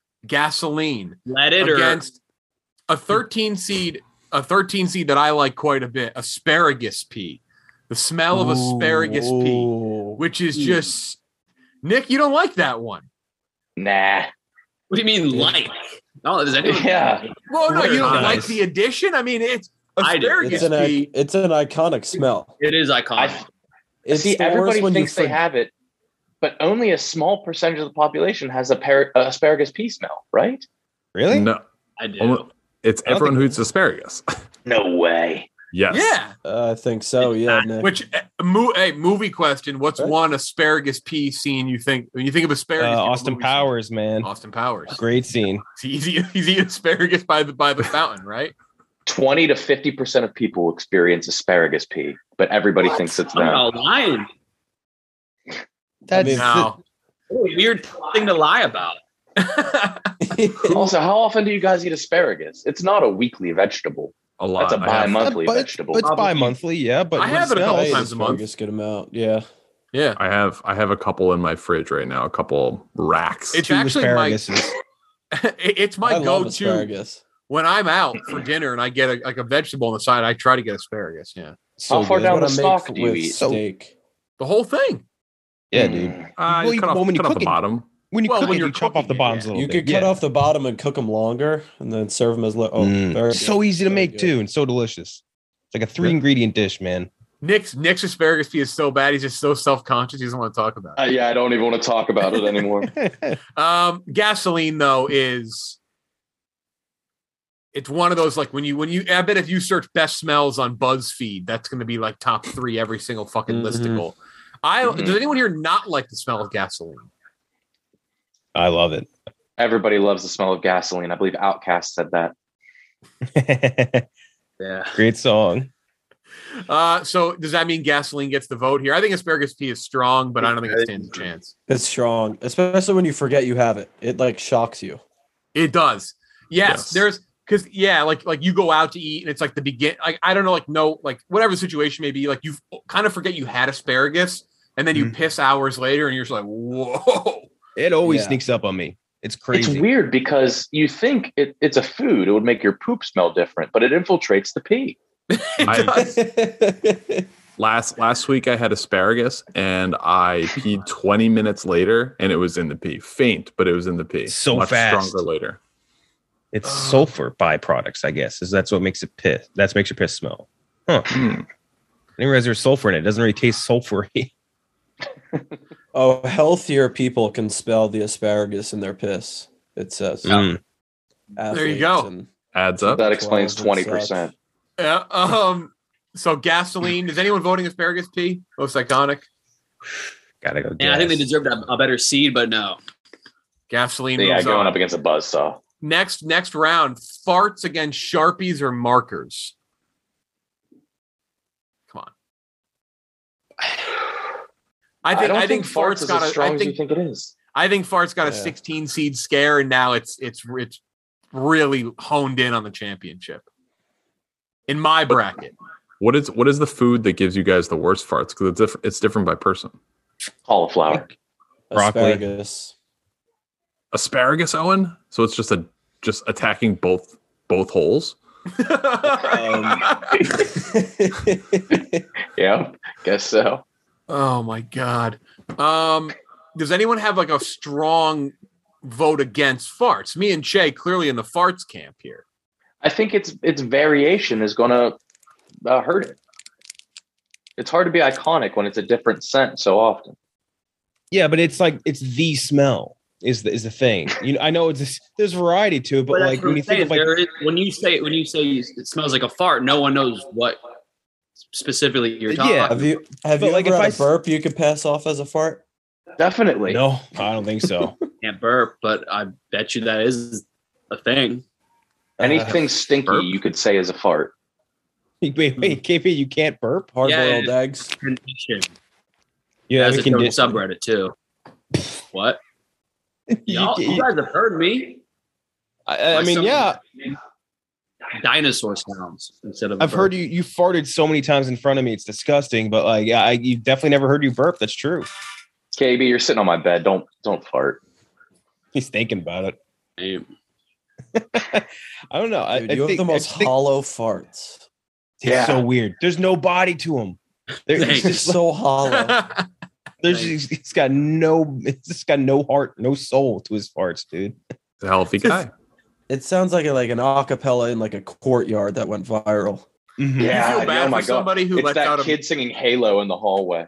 Gasoline Let it or against a thirteen seed, a thirteen seed that I like quite a bit. Asparagus pea. The smell of asparagus pea, Ooh. which is just Nick. You don't like that one. Nah. what do you mean like? No, does anyone? Yeah. Well, no, you don't Nice. like the addition. I mean, it's I do. asparagus It's an i- pea. it's an iconic smell. It is I iconic. It's see. the Everybody worst when thinks you they forget. have it, but only a small percentage of the population has a par- uh, asparagus pea smell, right? Really? No, I do. almo- it's I don't everyone think- who eats asparagus. No way. Yes. Yeah. Uh, I think so. Yeah, Nick. Which uh, mo- hey, movie question? What's Right. one asparagus pea scene you think when you think of Uh, asparagus? you think of Austin movie Powers, man. scene? Austin Powers. Great scene. He's eating, he's eating asparagus by the by the fountain, right? twenty to fifty percent of people experience asparagus pee, but everybody thinks it's I'm them. not lying. That's mean, No. What a weird thing to lie about. Also, how often do you guys eat asparagus? It's not a weekly vegetable. A lot. That's a I have- bi-monthly but, vegetable. But it's Probably. bi-monthly, yeah. But I have it a couple I ate times a month. asparagus, Good amount. Yeah. Yeah. I have I have a couple in my fridge right now. A couple racks. It's two actually my asparaguses. it's my I love go-to asparagus. when I'm out for dinner and I get a, like a vegetable on the side. I try to get asparagus. Yeah, So How far good. down What the I stalk make do you with eat? So- steak. the whole thing. Yeah, dude. Mm. Uh, Well, you cut off, well, when you cut off cook the it- bottom. When you Well, cook when it, you're you chop off cooking the it, bottoms yeah. a little You bit. could cut yeah. off the bottom and cook them longer, and then serve them as li- oh, Mm. very So good. easy to Very make good. too, and so delicious. It's like a three ingredient dish, man. Nick's Nick's asparagus pea is so bad. He's just so self conscious. He doesn't want to talk about Uh, it. yeah, I don't even want to talk about it anymore. Um, gasoline though is it's one of those like when you when you I bet if you search best smells on BuzzFeed, that's going to be like top three every single fucking Mhm. listicle. I Mhm. does anyone here not like the smell of gasoline? I love it. Everybody loves the smell of gasoline. I believe Outkast said that. Yeah. Great song. Uh, so does that mean gasoline gets the vote here? I think asparagus pea is strong, but I don't think it stands a chance. It's strong, especially when you forget you have it. It like shocks you. It does. Yes, Yes. there's because yeah, like like you go out to eat and it's like the begin. Like I don't know, like no, like whatever the situation may be, like you kind of forget you had asparagus, and then you Mhm. piss hours later, and you're just like, whoa. It always Yeah. sneaks up on me. It's It's crazy. weird because you think it, it's a food. It would make your poop smell different, but it infiltrates the pee. It I- does. Last last week I had asparagus and I peed twenty minutes later and it was in the pee. Faint, but it was in the pee. So Much fast. stronger later. It's sulfur byproducts, I guess. Is that's what makes it piss. That's makes your piss smell. Huh. Hmm. I didn't realize there's sulfur in it. It doesn't really taste sulfury. Oh, healthier people can spell the asparagus in their piss. It says. Mm. There you go. Athletes and- Adds up. That explains twelve twenty and percent. Yeah. Um. So gasoline. Is anyone voting asparagus pea? Most iconic. Gotta go. Yeah, I think they gas. deserved a, a better seed, but no. Gasoline. Yeah, moves going on. up against a buzzsaw. Next next round. Farts against Sharpies or markers. Come on. I think don't I think, farts farts is got as a. strong I as you think think it is. I think farts got a Yeah. sixteen seed scare, and now it's it's it's really honed in on the championship. In my bracket, What is what is the food that gives you guys the worst farts? Because it's different. It's different by person. Cauliflower. Broccoli. Asparagus. Asparagus, Owen. So it's just a just attacking both both holes. Um, Yeah, guess so. oh my god. Um, does anyone have like a strong vote against farts? Me and Che clearly in the farts camp here. I think its its variation is going to uh, hurt it. It's hard to be iconic when it's a different scent so often. Yeah, but it's like it's the smell is the is the thing. You know, I know it's this, there's variety to it, but But that's like what when I'm you think saying, of like there is- when you say when you say it smells like a fart, no one knows what specifically you're talking. Yeah. about. have you have But, you like, ever if had I a s- burp you could pass off as a fart? Definitely. no, I don't think so. Can't burp, but I bet you that is a thing. Anything stinky burp? you could say is a fart. wait, wait, K P, you can't burp? Hard Yeah, boiled yeah. eggs. Condition. Yeah, As we a can total do. subreddit too. What? Y'all, you guys have heard me. I, I Like mean, some- yeah, Dinosaur sounds instead of. a I've heard burp. you. You farted so many times in front of me; it's disgusting. But like, yeah, I you definitely never heard you burp. That's true. K B, you're sitting on my bed. Don't don't fart. He's thinking about it. Hey, I don't know. I, Dude, I you think, have the most I think hollow farts. it's Yeah. so weird. There's no body to him. There, Thanks. it's It's just like- so hollow. there's just, it's got no. It's just got no heart, no soul to his farts, dude. He's a healthy guy. It sounds like a, like an acapella in like a courtyard that went viral. Mhm. Yeah, you feel bad oh my for God. somebody who It's lets that out a kid singing Halo in the hallway.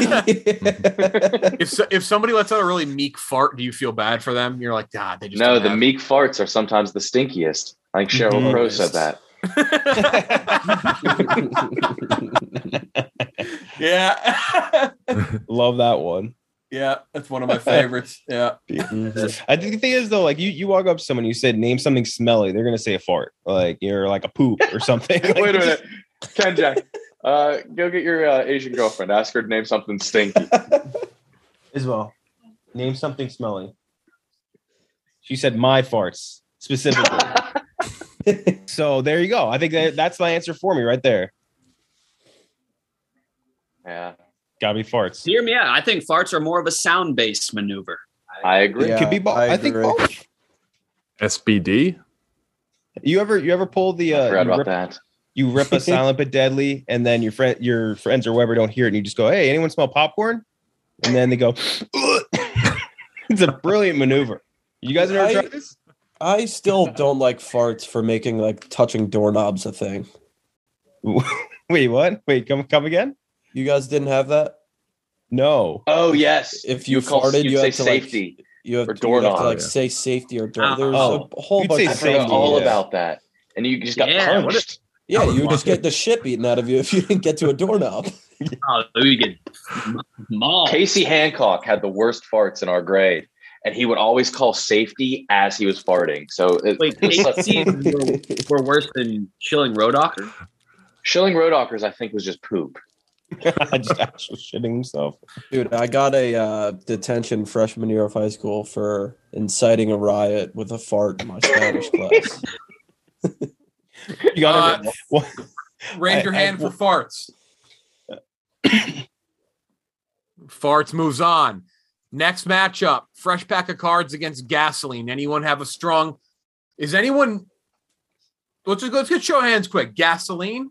if so, if somebody lets out a really meek fart, do you feel bad for them? You're like, God, they just No, don't the have- meek farts are sometimes the stinkiest. I think Cheryl Mhm. Crow said that. Yeah. Love that one. Yeah, that's one of my favorites. Yeah. I think the thing is though, like you, you walk up to someone, you said name something smelly, they're gonna say a fart, like you're like a poop or something. Like, Wait a minute, Ken Jack, uh, go get your uh, Asian girlfriend. Ask her to name something stinky. Isabel, name something smelly. She said my farts specifically. So there you go. I think that that's the answer for me right there. Yeah, Gotta be farts. Hear me out. I think farts are more of a sound-based maneuver. I agree. It could be both. I, I think agree. both. S B D. You ever you ever pull the I uh, forgot you about rip, that. you rip a silent but deadly, and then your friend your friends or whoever don't hear it, and you just go, "Hey, anyone smell popcorn?" And then they go, "Ugh." It's a brilliant maneuver. You guys ever I- tried this? I still don't like farts for making like touching doorknobs a thing. Wait, what? Wait, come come again? You guys didn't have that? No. Oh yes, If you You'd call- farted, you'd you say had to, like, safety. You have, Or you have doorknob, to like yeah. say safety or door. Oh. There's Oh. a whole You'd bunch say of I forgot safety, all yeah. about that. And you just got Yeah, what punched. Yeah, you would just get the shit beaten out of you if you didn't get to a doorknob. Oh, we get mauled. Casey Hancock had the worst farts in our grade, and he would always call safety as he was farting. So it, Wait, it's like- Casey were, were worse than Schilling Rodocker? Schilling Rodockers, I think, was just poop. Just actual shitting himself. Dude, I got a uh, detention freshman year of high school for inciting a riot with a fart in my Spanish class. You got Uh, it. What? Raise I- your I- hand for farts. Farts moves on. Next matchup: fresh pack of cards against gasoline. Anyone have a strong? Is anyone? Let's just let's get show of hands quick. Gasoline.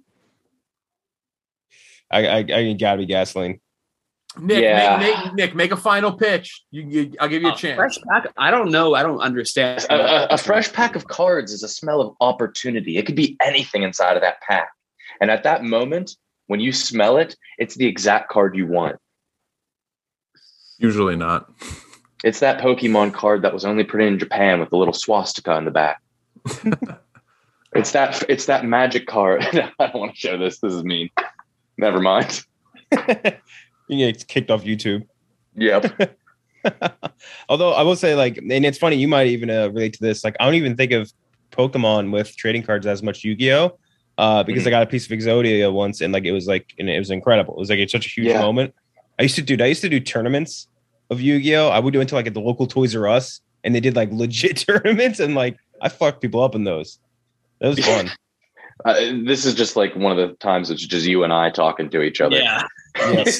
I, I, I gotta be gasoline. Nick, Yeah. make, make, Nick, make a final pitch. You, you, I'll give you a Uh, chance. fresh pack? I don't know. I don't understand. A, a, a fresh pack of cards is a smell of opportunity. It could be anything inside of that pack. And at that moment, when you smell it, it's the exact card you want. Usually not. It's that Pokemon card that was only printed in Japan with a little swastika in the back. It's that it's that magic card. I don't want to show this. This is mean. Never mind. You get kicked off YouTube. Yep. Although I will say, like, and it's funny, you might even uh, relate to this. Like, I don't even think of Pokemon with trading cards as much Yu-Gi-Oh! Uh, because Mhm. I got a piece of Exodia once, and like it was like, and it was incredible. It was like it's such a huge Yeah. moment. I used to do, I used to do tournaments of Yu-Gi-Oh! I would do until like at the local Toys R Us, and they did like legit tournaments, and like I fucked people up in those. That was fun. Uh, this is just like one of the times it's just you and I talking to each other. Yeah. Yes.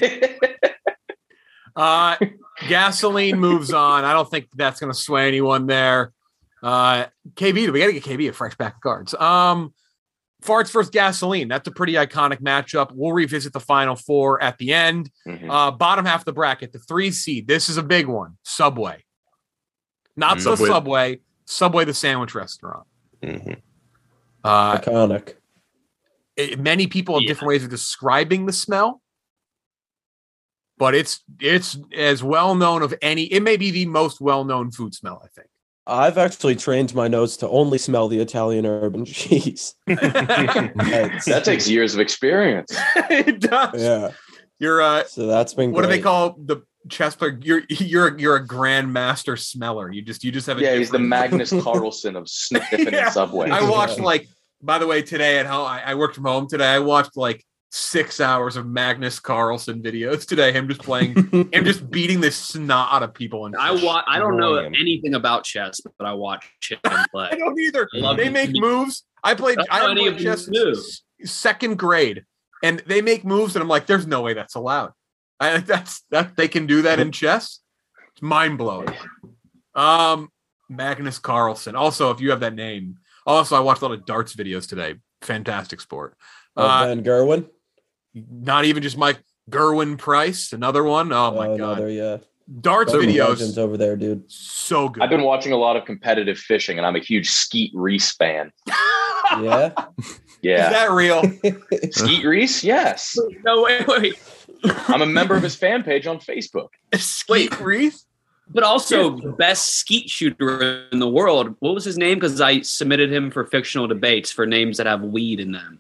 Uh, gasoline moves on. I don't think that's going to sway anyone there. Uh, K B, we got to get K B a fresh pack of cards. Um, Farts versus Gasoline. That's a pretty iconic matchup. We'll revisit the final four at the end. Mhm. Uh, bottom half of the bracket, the three seed. This is a big one. Subway. Not the Subway. Subway. Subway, the sandwich restaurant. Mhm. Uh, Iconic. it- many people have Yeah. different ways of describing the smell, but it's it's as well known of any. It may be the most well known food smell. I think. I've actually trained my nose to only smell the Italian urban cheese. That's- That takes years of experience. It does. yeah. You're uh, So that's been what do they great. call the chess player? You're you're you're a grandmaster smeller. You just you just have a Yeah, he's the different- Magnus Carlsen of sniffing Yeah. in Subway. I watched Yeah. like. By the way, today at home, I, I worked from home today. I watched like six hours of Magnus Carlsen videos today. Him just playing, him just beating the snot out of people. And I wa- I don't know Annoying. anything about chess, but I watch him I play. don't either. I love They it. make moves. I played. Don't I know haven't any played of chess these moves. since second grade, and they make moves, and I'm like, "There's no way that's allowed." I that's that they can do that in chess. It's mind blowing. Um, Magnus Carlsen. Also, if you have that name. Also, I watched a lot of darts videos today. Fantastic sport. Oh, Uh, Van Gerwen. not even just Mike Gerwin Price, another one. Oh my Oh, god, another, yeah. darts Bunch of videos legends over there, dude. so good. I've been watching a lot of competitive fishing, and I'm a huge Skeet Reese fan. Yeah. Yeah, Is that real? Skeet Reese. Yes, No, wait, wait. I'm a member of his fan page on Facebook. Skeet Reese? But also, best skeet shooter in the world. What was his name? Because I submitted him for fictional debates for names that have weed in them.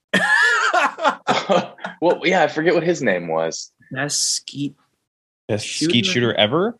Well, yeah, I forget what his name was. Best skeet. Best Shooter? skeet shooter ever.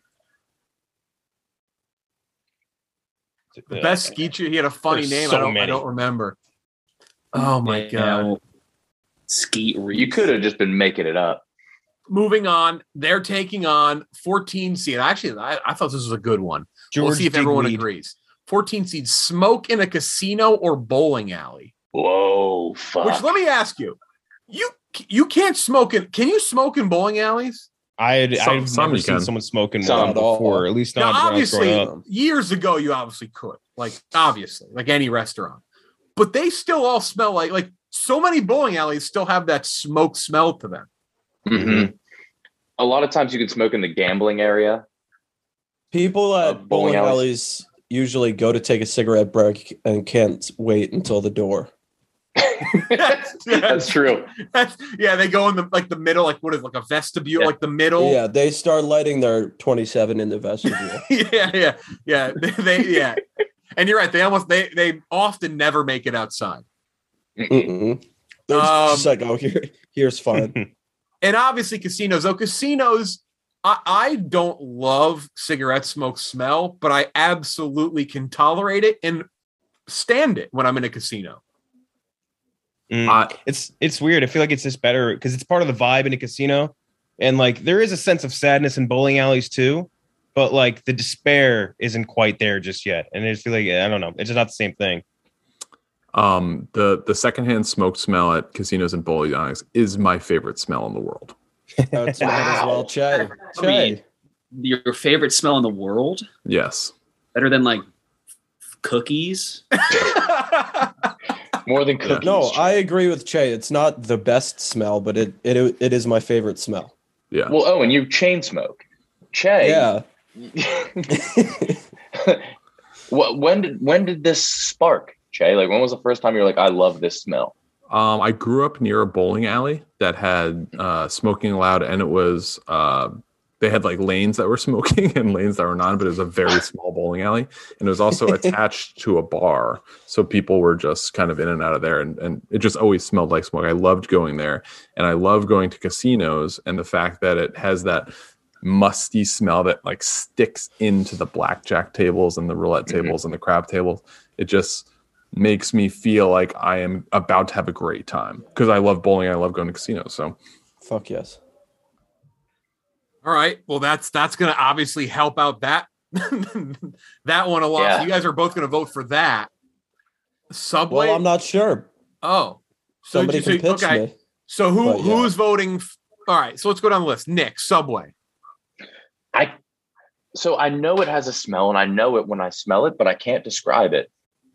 The best skeet shooter. He had a funny There's name. so I don't. I many. don't remember. Oh my Yeah, god. well, Skeet Reef. You could have just been making it up. Moving on, they're taking on fourteen seed. Actually, I, I thought this was a good one. we'll George see if everyone Digweed. agrees. fourteen seed, smoke in a casino or bowling alley. Whoa, fuck. Which, let me ask you, you you can't smoke in. Can you smoke in bowling alleys? I had, Some- I've some never you seen can. someone smoking Some. one Not all. before. At least Now, not when I was growing obviously, up. years ago, you obviously could, like obviously, like any restaurant. But they still all smell like like so many bowling alleys still have that smoke smell to them. Mhm. A lot of times you can smoke in the gambling area. People Uh, at bowling bowling alleys. alleys usually go to take a cigarette break and can't wait until the door. That's true. That's, yeah, they go in the like the middle, like what is it, like a vestibule, Yeah. like the middle. Yeah, they start lighting their twenty-seven in the vestibule. yeah, yeah, yeah. They, they yeah. And you're right. They almost they they often never make it outside. Mm-mm. They're Um, just like, oh, here, here's fine. And obviously casinos. Oh, casinos. I, I don't love cigarette smoke smell, but I absolutely can tolerate it and stand it when I'm in a casino. Mm. I- it's it's weird. I feel like it's just better because it's part of the vibe in a casino, and like there is a sense of sadness in bowling alleys too, but like the despair isn't quite there just yet. And I just feel like I don't know, it's just not the same thing. Um, the the secondhand smoke smell at casinos and bowling alleys is my favorite smell in the world. That's mine as well, Che. I mean, Che. your favorite smell in the world? Yes. Better than like cookies? More than cookies. No, I agree with Che. It's not the best smell, but it it it is my favorite smell. Yeah. Well, oh, and you chain smoke. Che. Yeah. What? When did when did this spark, Che? Like, when was the first time you were like, I love this smell? Um, I grew up near a bowling alley that had uh, smoking allowed, and it was uh, they had like lanes that were smoking and lanes that were not, but it was a very small bowling alley, and it was also attached to a bar, so people were just kind of in and out of there, and, and it just always smelled like smoke. I loved going there, and I love going to casinos, and the fact that it has that musty smell that like sticks into the blackjack tables and the roulette Mhm. tables and the crab tables. It just makes me feel like I am about to have a great time because I love bowling. I love going to casinos. So Fuck yes. All right. Well, that's that's going to obviously help out that that one a lot. Yeah. So you guys are both going to vote for that. Subway. Well, I'm not sure. Oh, so Somebody so- can pitch okay. me. So who But, yeah. who's voting? F- All right. So let's go down the list. Nick, Subway. I so I know it has a smell, and I know it when I smell it, but I can't describe it.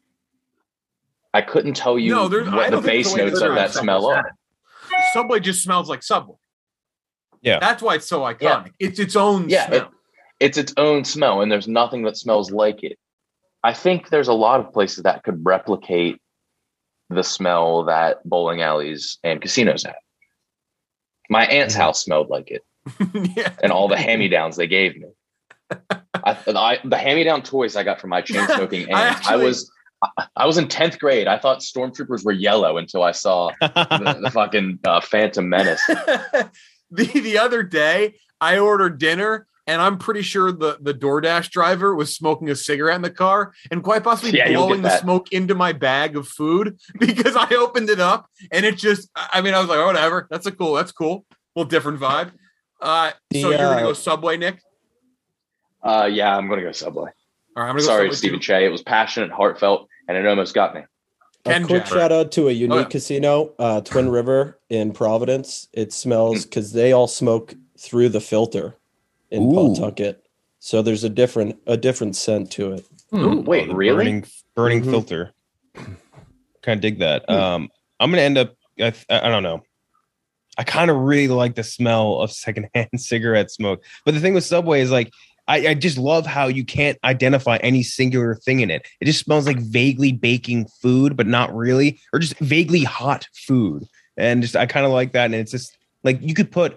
I couldn't tell you No, there's- I what the don't think base there's a way to notes of describe that Subway. smell are. Subway just smells like Subway. Yeah. That's why it's so iconic. Yeah. It's its own Yeah, smell. It's its own smell, and there's nothing that smells like it. I think there's a lot of places that could replicate the smell that bowling alleys and casinos have. My aunt's house smelled like it, yeah. and all the hand-me-downs they gave me. I, I, the hand-me-down toys I got from my chain smoking aunt. I I, actually- was I, I was in tenth grade. I thought stormtroopers were yellow until I saw the, the fucking uh, Phantom Menace. the the other day, I ordered dinner, and I'm pretty sure the, the DoorDash driver was smoking a cigarette in the car and quite possibly Yeah, you'll blowing get the that. smoke into my bag of food because I opened it up and it just, I mean, I was like, oh, whatever. That's a cool, that's cool. A little different vibe. Uh, so The, you're going to uh, go Subway, Nick? Uh, yeah, I'm gonna go Subway. All right, I'm going to go Sorry, Subway Stephen too. Che. It was passionate, heartfelt, and it almost got me. Ken a quick Jack. shout out to a unique Oh, yeah. casino, uh, Twin River in Providence. It smells because they all smoke through the filter in Ooh. Pawtucket, so there's a different a different scent to it. Hmm. Wait, the really? Burning, burning Mhm. filter. Kind of dig that. Um, I'm gonna end up. I, th- I don't know. I kind of really like the smell of secondhand cigarette smoke. But the thing with Subway is like, I, I just love how you can't identify any singular thing in it. It just smells like vaguely baking food, but not really, or just vaguely hot food. And just I kind of like that. And it's just like you could put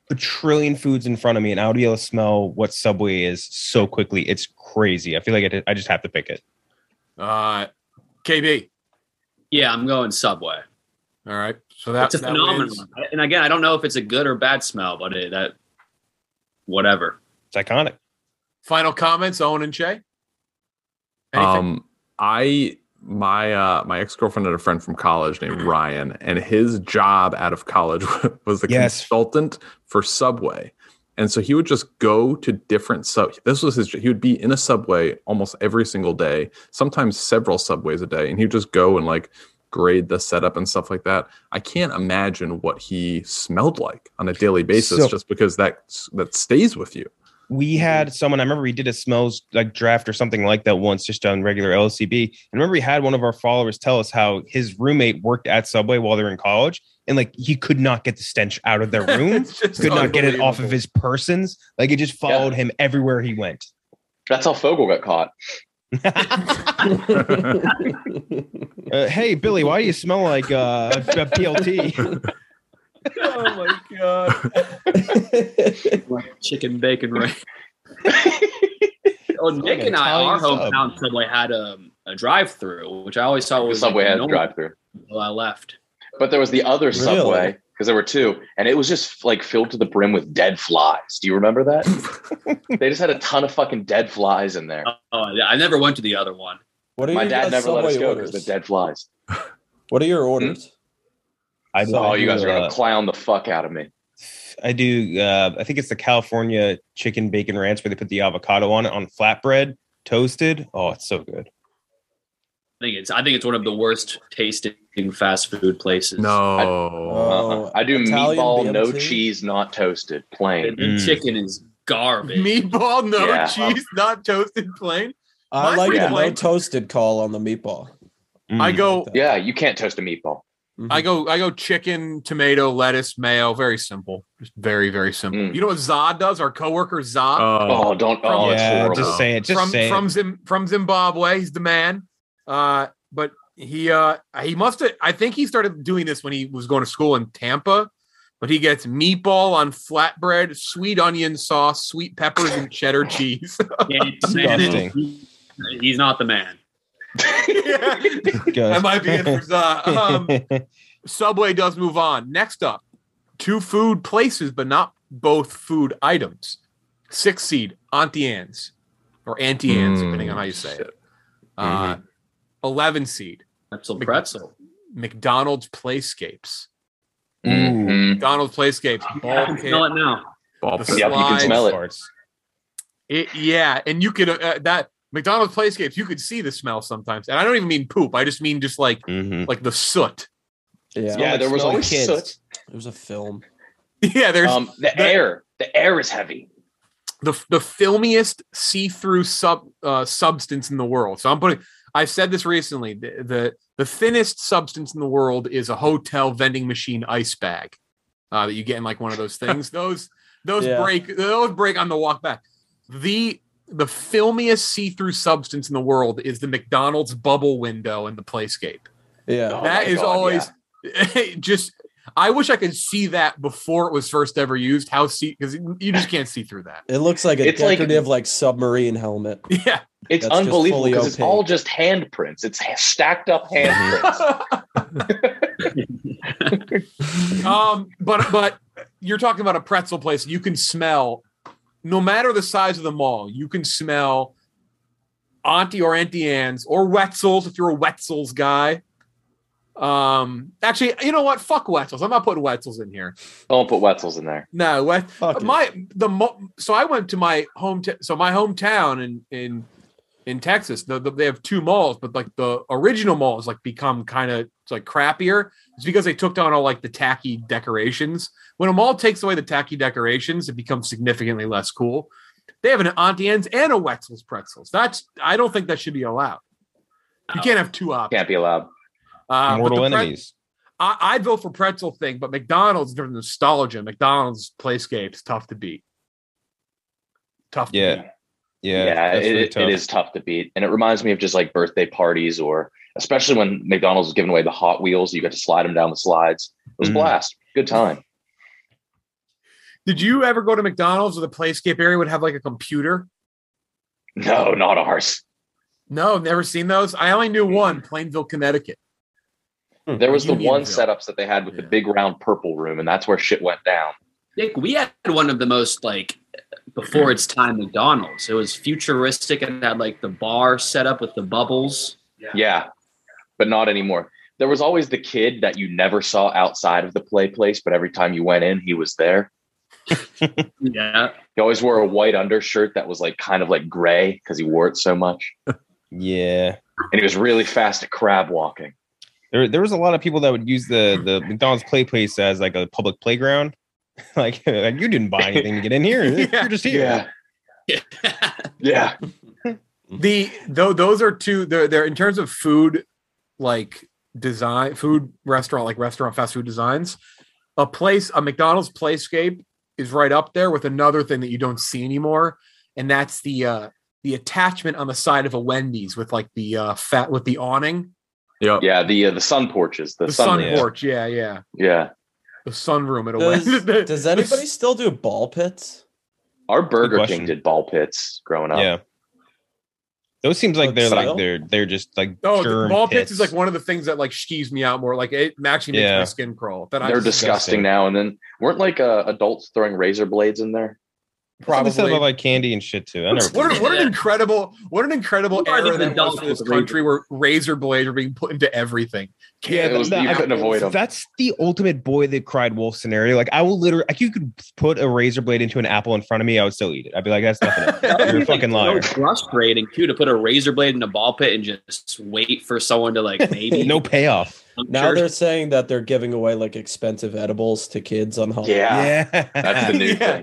a trillion foods in front of me, and I would be able to smell what Subway is so quickly. It's crazy. I feel like I, I just have to pick it. Uh, K B. Yeah, I'm going Subway. All right. So that, it's a that phenomenon. wins. And again, I don't know if it's a good or bad smell, but it, that whatever. It's iconic. Final comments, Owen and Shay? Anything? Um, I my uh my ex girlfriend had a friend from college named Ryan, and his job out of college was the Yes. consultant for Subway. And so he would just go to different sub. This was his. He would be in a Subway almost every single day, sometimes several Subways a day, and he would just go and like grade the setup and stuff like that. I can't imagine what he smelled like on a daily basis, So- just because that that stays with you. We had someone, I remember we did a smells like draft or something like that once, just on regular L C B. And I remember we had one of our followers tell us how his roommate worked at Subway while they were in college. And like he could not get the stench out of their room, It's just could not get it off of unbelievable. his persons. Like it just followed him everywhere he went. That's how Fogel got caught. Uh, hey, Billy, why do you smell like uh, a P L T? Oh my god. Chicken bacon right. Oh, Nick like and I, our Italian sub. hometown Subway had a, a drive-through, which I always thought The was Subway like, has a normal drive-through. until I left. But there was the other Really? Subway, because there were two, and it was just like filled to the brim with dead flies. Do you remember that? They just had a ton of fucking dead flies in there. Oh, I never went to the other one. What are My your dad guys' never let us Subway go because of orders? the dead flies. What are your orders? I, Oh, I you do, guys are gonna uh, clown the fuck out of me. I do. Uh, I think it's the California chicken bacon ranch where they put the avocado on it on flatbread, toasted. Oh, it's so good. I think it's I think it's one of the worst tasting fast food places. No, Oh, Uh-uh. I do Italian meatball, no B M T? cheese, not toasted, The, plain. the Mm. chicken is garbage. Meatball, no Yeah. cheese, not toasted, plain. I Mine's like pretty the no plain. toasted call on the meatball. Mm. I go, Yeah, you can't toast a meatball. I go, I go chicken, tomato, lettuce, mayo. Very simple. Just very, very simple. Mm. You know what Zod does? Our coworker Zod Oh, oh, don't. Oh, it's Yeah, horrible. just say it. Just from say from it. Zim, from Zimbabwe. He's the man. Uh, but he uh he must have. I think he started doing this when he was going to school in Tampa. But he gets meatball on flatbread, sweet onion sauce, sweet peppers, and cheddar cheese. Yeah, it's- man, Disgusting. he's not the man. Yeah. That might be it for Zod. Um, Subway does move on. Next up, two food places, but not both food items. Six seed, Auntie Anne's or Auntie Anne's, Mm, depending on how you say it. shit. Uh, eleven seed, Pretzel pretzel. McDonald's Playscapes. Mhm. McDonald's Playscapes. I Ball can pit. smell it now. ball The pit. Yep, you can slides. smell it. Farts. It- yeah, and you could uh, that McDonald's Playscapes. You could see the smell sometimes, and I don't even mean poop. I just mean just like Mhm. like the soot. Yeah, Yeah, there was Smell like always kids. soot. it was a film. Yeah, there's Um, the the- air, the air is heavy. the the filmiest see-through sub uh, substance in the world. So I'm putting. I've said this recently. The, the the thinnest substance in the world is a hotel vending machine ice bag uh, that you get in like one of those things. those those Yeah. break those break on the walk back. The the filmiest see-through substance in the world is the McDonald's bubble window in the Playscape. Yeah, Oh That my is God, always just. I wish I could see that before it was first ever used. How see because you just can't see through that. it looks like a It's like- decorative like, submarine helmet. Yeah. It's That's just unbelievable fully because it's opaque. all just handprints. It's ha- stacked up handprints. um, but but you're talking about a pretzel place. You can smell, no matter the size of the mall, you can smell Auntie or Auntie Anne's or Wetzel's if you're a Wetzel's guy. Um, actually, you know what? Fuck Wetzel's. I'm not putting Wetzel's in here. Don't put Wetzel's in there. No, Wet- Fuck it. my the mo- so I went to my home. so my hometown in in in Texas. The, the, they have two malls, but like the original mall has like become kind of like crappier. It's because they took down all like the tacky decorations. When a mall takes away the tacky decorations, it becomes significantly less cool. They have an Auntie Anne's and a Wetzel's pretzels. That's I don't think that should be allowed. You can't have two options. Can't be allowed. Uh, but Mortal the pre- enemies. I, I'd vote for pretzel thing, but McDonald's different nostalgia. McDonald's Playscape's tough to beat. Tough to Yeah. beat. Yeah, Yeah, that's really it, tough. it is tough to beat. And it reminds me of just like birthday parties or especially when McDonald's was giving away the Hot Wheels. You got to slide them down the slides. It was a Mhm. blast. Good time. Did you ever go to McDonald's or the Playscape area would have like a computer? No, not ours. No, never seen those. I only knew one, Plainville, Connecticut. There was the one Unionville. setups that they had with the Yeah. big round purple room, and that's where shit went down. Nick, we had one of the most like before its time McDonald's. It was futuristic and had like the bar set up with the bubbles. Yeah, but not anymore. There was always the kid that you never saw outside of the play place, but every time you went in, he was there. Yeah. He always wore a white undershirt that was like kind of like gray because he wore it so much. Yeah. And he was really fast at crab walking. There, there was a lot of people that would use the the McDonald's play place as like a public playground. like, like you didn't buy anything to get in here. Yeah. You're just here. Yeah. Yeah. The though those are two. They're they're in terms of food, like design, food restaurant, like restaurant fast food designs. A place, a McDonald's Playscape is right up there with another thing that you don't see anymore, and that's the uh the attachment on the side of a Wendy's with like the uh fat with the awning, Yep. Yeah. The uh, the sun porches. The, the sun. sun yeah. porch. Yeah, yeah, Yeah. the sunroom at a Does, Wendy's. does anybody still do ball pits? Our Burger question. King did ball pits growing up. Yeah. Those seems like they're Style? like they're they're just like Oh, the germ ball pits is like one of the things that like skeeves me out more. Like it actually makes Yeah. my skin crawl. That I They're just- disgusting now. And then weren't like uh, adults throwing razor blades in there? probably probably. about like candy and shit too. I never. What, an, what an Yeah. incredible, what an incredible Who are the era that was adults for this with the razor? country where razor blades are being put into everything. Yeah, it was, that- you I- couldn't avoid them. That's the ultimate boy that cried wolf scenario. Like I will literally, like you could put a razor blade into an apple in front of me, I would still eat it. I'd be like, that's nothing. You're a fucking liar. So frustrating too to put a razor blade in a ball pit and just wait for someone to like maybe No payoff. Now Sure. they're saying that they're giving away like expensive edibles to kids on Halloween. Yeah. Yeah, That's the new Yeah. thing.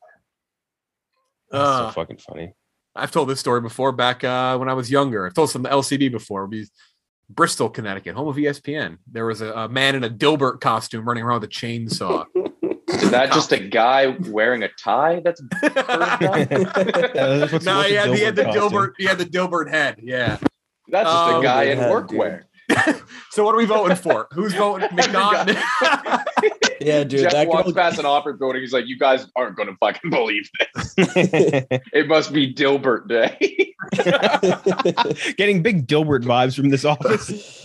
That's Uh, so fucking funny. I've told this story before back uh, when I was younger. I've told some L C D before. We, Bristol, Connecticut, home of E S P N. There was a, a man in a Dilbert costume running around with a chainsaw. Is that just a guy wearing a tie? That's That's what's- no, what's he a had, he had the costume? Dilbert. He had the Dilbert head. Yeah. That's just Oh, a guy in yeah, workwear. So what are we voting for? Who's voting McDonald's? Yeah, dude, Jeff that walks girl. past an office building. He's like, "You guys aren't going to fucking believe this. It must be Dilbert Day." Getting big Dilbert vibes from this office.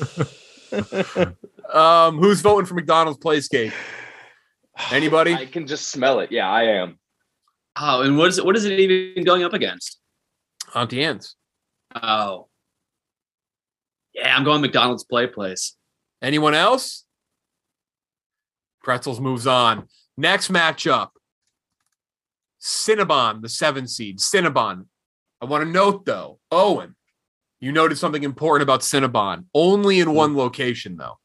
um, who's voting for McDonald's Playscape? Anybody? I can just smell it. Yeah, I am. Oh, and what is it? What is it even going up against? Auntie Anne's. Oh, yeah, I'm going McDonald's Play Place. Anyone else? Pretzels moves on. Next matchup. Cinnabon, the seven seed. Cinnabon. I want to note though, Owen, you noted something important about Cinnabon. Only in one location though.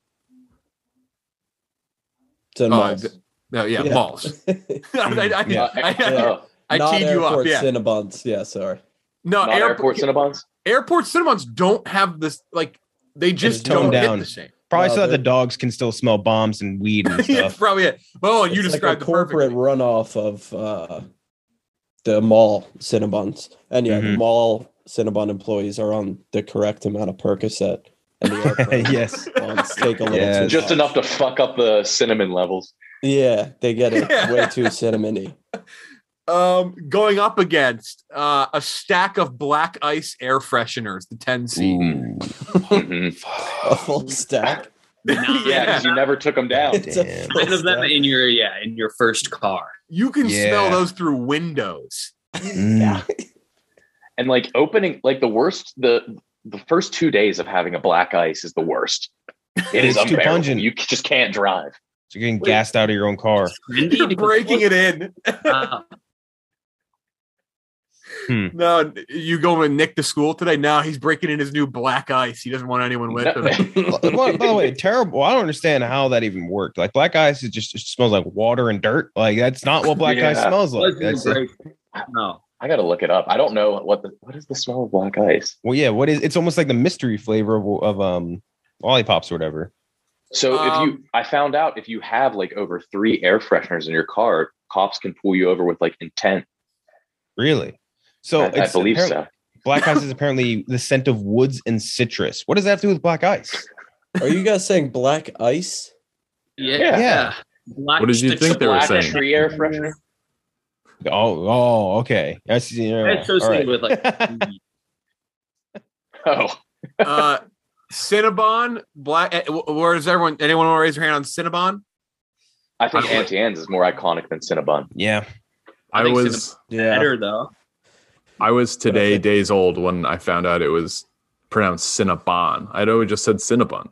It's in Uh, malls. th- No, yeah, Yeah. malls. I, I, Yeah. I, I, Uh, I Not teed you up. airport Yeah. Cinnabons. Yeah, sorry. No, not airport Cinnabons. airport Cinnabons don't have this. Like they just toned don't down. hit the same. Probably No, so that the they're- dogs can still smell bombs and weed and yeah, stuff. probably it. Well, you It's described like a the perfect. corporate runoff of uh, the mall Cinnabons. And yeah, the Mhm. mall Cinnabon employees are on the correct amount of Percocet. And the airport Yes. ones take a little Yeah, too Just much. enough to fuck up the cinnamon levels. Yeah, they get it Yeah. way too cinnamony. Um, going up against uh, a stack of black ice air fresheners, the ten seed. Mhm. A full stack. Yeah, because you never took them down. It's a Damn. full Nine of them stack. in your yeah in your first car. You can Yeah. smell those through windows. Mm. And like opening, like the worst, the the first two days of having a black ice is the worst. It is It's too unbearable. pungent. You just can't drive. So you're getting gassed out of your own car. You're breaking it in. Uh, No, you going with Nick to school today? No, he's breaking in his new black ice. He doesn't want anyone with him. By by the way, terrible. I don't understand how that even worked. Like black ice, it just, it smells like water and dirt. Like that's not what black ice Yeah. smells like. wasn't That's great. No. I gotta look it up. I don't know what the what is the smell of black ice. well, yeah. What is? It's almost like the mystery flavor of, of um lollipops or whatever. So if Um, you, I found out if you have like over three air fresheners in your car, cops can pull you over with like intent. Really? So I, I it's believe apparently- so. Black ice is apparently the scent of woods and citrus. What does that have to do with black ice? Are you guys saying black ice? Yeah. Yeah. Yeah. Black What did you sticks think of they were black saying? Tree air freshener. Oh, oh, okay. I see. I associate All right. with like. Oh, Uh, Cinnabon, black. eh, wh- Where does everyone? Anyone want to raise their hand on Cinnabon? I think I would- Auntie Anne's is more iconic than Cinnabon. Yeah. I think was Yeah. Better though. I was today think- days old when I found out it was pronounced Cinnabon. I'd always just said Cinnabon.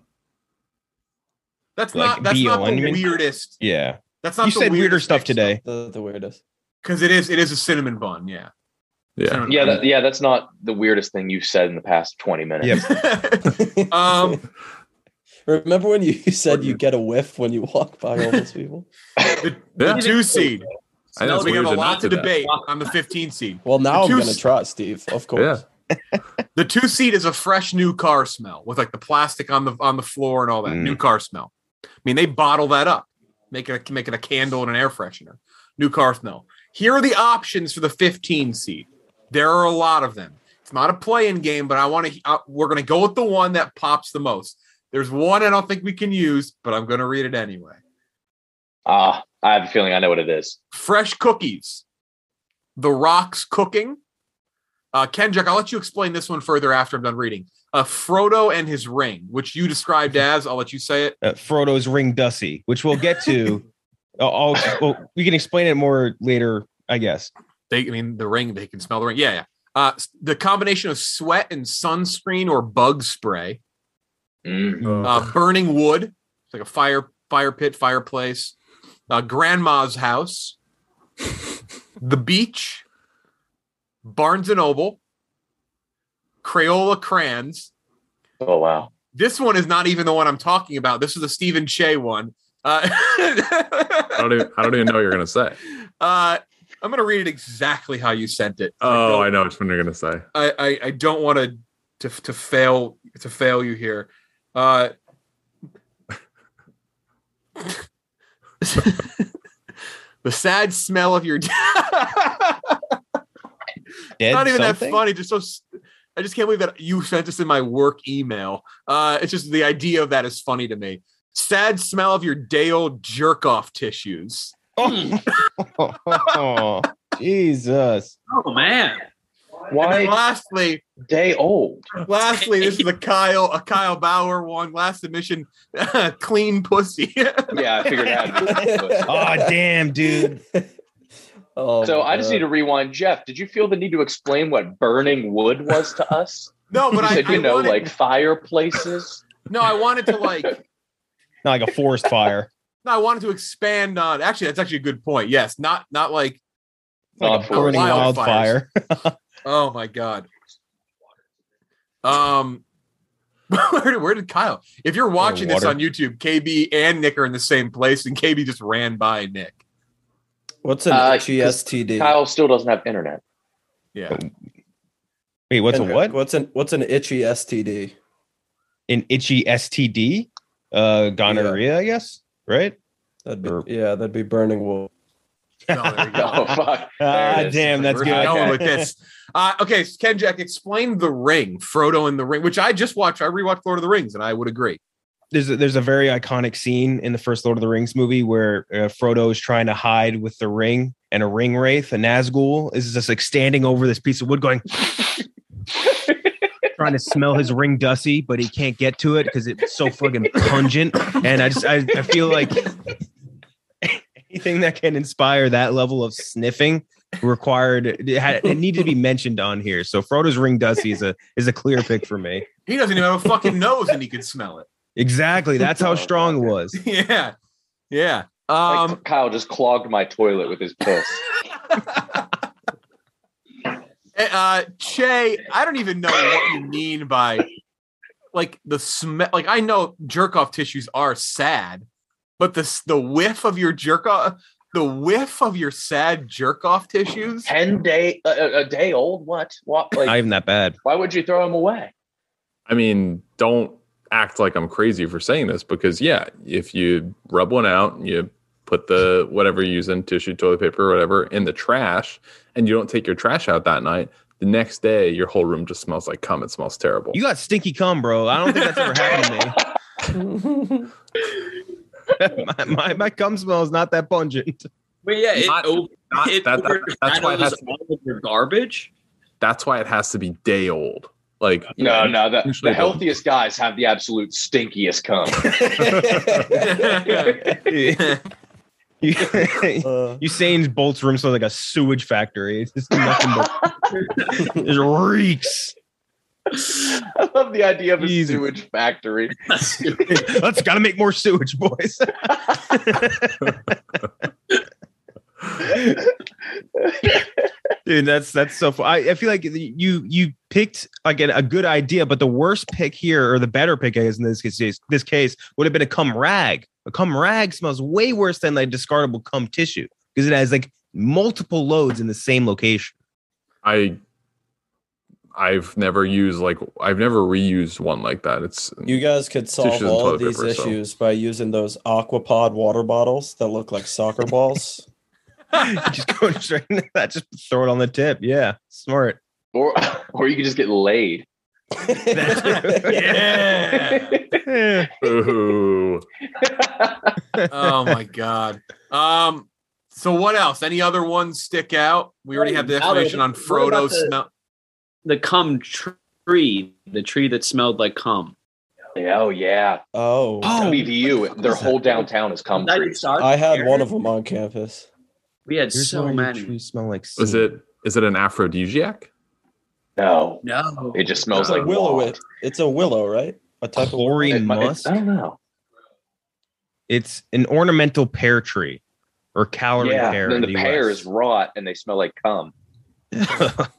That's Like not. That's B O not N, the you mean? weirdest. Yeah. That's not. You the said weirder weirdest stuff today. The, the weirdest. because it is. It is a cinnamon bun. Yeah. Yeah. Cinnamon Yeah, bun. that, yeah, that's not the weirdest thing you've said in the past twenty minutes. Yep. um. Remember when you said you get a whiff when you walk by all those people? The, the Yeah. two seed. I know, it's we have weird a to lot not to do that. debate on the fifteen seed. Well, now The I'm two gonna s- try, Steve. Of course. The two seat is a fresh new car smell with like the plastic on the on the floor and all that. Mm. New car smell. I mean, they bottle that up, make it a, make it a candle and an air freshener. New car smell. Here are the options for the fifteen seed. There are a lot of them. It's not a playing game, but I want to. Uh, we're going to go with the one that pops the most. There's one I don't think we can use, but I'm going to read it anyway. Ah, I have a feeling I know what it is. Fresh cookies. The Rock's cooking. Uh, Kendrick, I'll let you explain this one further after I'm done reading. Uh, Frodo and his ring, which you described as, I'll let you say it. Uh, Frodo's ring Dusty, which we'll get to. I'll, I'll well, we can explain it more later, I guess. They, I mean, the ring, they can smell the ring. Yeah, yeah. Uh, the combination of sweat and sunscreen or bug spray. Mm. Uh, burning wood. It's like a fire, fire pit, fireplace. Uh, grandma's house. The beach. Barnes and Noble. Crayola crayons. Oh, wow. This one is not even the one I'm talking about. This is a Stephen Che one. Uh, I don't even, I don't even know what you're gonna say. uh, I'm going to read it exactly how you sent it. Oh, don't- I know which one you're gonna say. I, I, I don't want to to to fail to fail you here. Uh, the sad smell of your Dead not even something? that funny. Just so s- I just can't believe that you sent this in my work email. Uh, it's just the idea of that is funny to me. Sad smell of your day old jerk off tissues. Oh, Jesus. Oh man. And then Why lastly, day old? lastly, this is a Kyle a Kyle Bauer one. Last submission, clean pussy. Yeah, I figured that. Oh, damn, dude. Oh, So my I just God. need to rewind. Jeff, did you feel the need to explain what burning wood was to us? No, but You I, said, you I know, wanted, like fireplaces. no, I wanted to like Not like a forest fire. no, I wanted to expand on. Actually, that's actually a good point. Yes, not not like Like Not a for burning wildfires. wildfire. oh my god. Um, where did, where did Kyle? If you're watching this water. on YouTube, K B and Nick are in the same place, and K B just ran by Nick. What's an Uh, itchy S T D? Kyle still doesn't have internet. Yeah, Wait, what's a Kendrick, what? What's an what's an itchy S T D? An itchy S T D? Uh, gonorrhea, I guess, right? That'd be Or- yeah, that'd be burning wool. no, there you go. Oh, fuck. There Ah, it is. damn, that's We're good. going with this. Uh, okay, so Ken Jack, explain The Ring, Frodo and the Ring, which I just watched. I rewatched Lord of the Rings, and I would agree. There's a, there's a very iconic scene in the first Lord of the Rings movie where uh, Frodo is trying to hide with the ring, and a ring wraith, a Nazgul, is just like standing over this piece of wood, going, trying to smell his ring dusty, but he can't get to it because it's so fucking pungent. And I just I, I feel like anything that can inspire that level of sniffing required it, had, it needed to be mentioned on here. So Frodo's ring dusty is a is a clear pick for me. He doesn't even have a fucking nose, and he could smell it. Exactly. That's how strong it was. Yeah, yeah. Like, Um, Kyle just clogged my toilet with his piss. uh, Che, I don't even know what you mean by like the smell. Like I know jerk off tissues are sad, but the the whiff of your jerk off, the whiff of your sad jerk off tissues. Ten day, a, a day old. What? What? Like, Not even that bad. why would you throw him away? I mean, don't act like I'm crazy for saying this because, yeah, if you rub one out, you put the whatever you're using, tissue, toilet paper, or whatever, in the trash, and you don't take your trash out that night, the next day, your whole room just smells like cum. It smells terrible. You got stinky cum, bro. I don't think that's ever happened to me. my, my, my cum smell is not that pungent. But yeah, it, Not- oh, Not- It that- that- that's why it has overshadows all of your garbage. That's why it has to be day old. Like No, no, the, usually the healthiest guys have the absolute stinkiest cum. you, Uh, Usain Bolt's room smells like a sewage factory. It's just nothing but it reeks. I love the idea of a Jesus. sewage factory. Let's gotta make more sewage, boys. Dude, that's that's so fun. I, I feel like you you picked like a, a good idea, but the worst pick here, or the better pick, I guess in this case, this case would have been a cum rag. A cum rag smells way worse than like discardable cum tissue because it has like multiple loads in the same location. I I've never used like I've never reused one like that. It's you guys could solve Tissues and all toilet of these paper, so. issues by using those Aquapod water bottles that look like soccer balls. Just go straight into that, just throw it on the tip. Yeah, smart. Or or you could just get laid. Yeah. ooh. Oh my god. Um. So what else? Any other ones stick out? We already have the explanation on What Frodo about the- smell. The cum tree, the tree that smelled like cum. Oh yeah. Oh, W V U, their whole downtown is cum That trees. started I had there. one of them on campus. We had Here's so why your many. trees smell like Is semen. it is it an aphrodisiac? No, No, it just smells It's a like willow. wall. It, it's a willow, right? A type of willow? Chlorine It might- musk? I don't know. It's an ornamental pear tree or calorie Yeah, pear. and then in the the pears U rot and they smell like cum. S.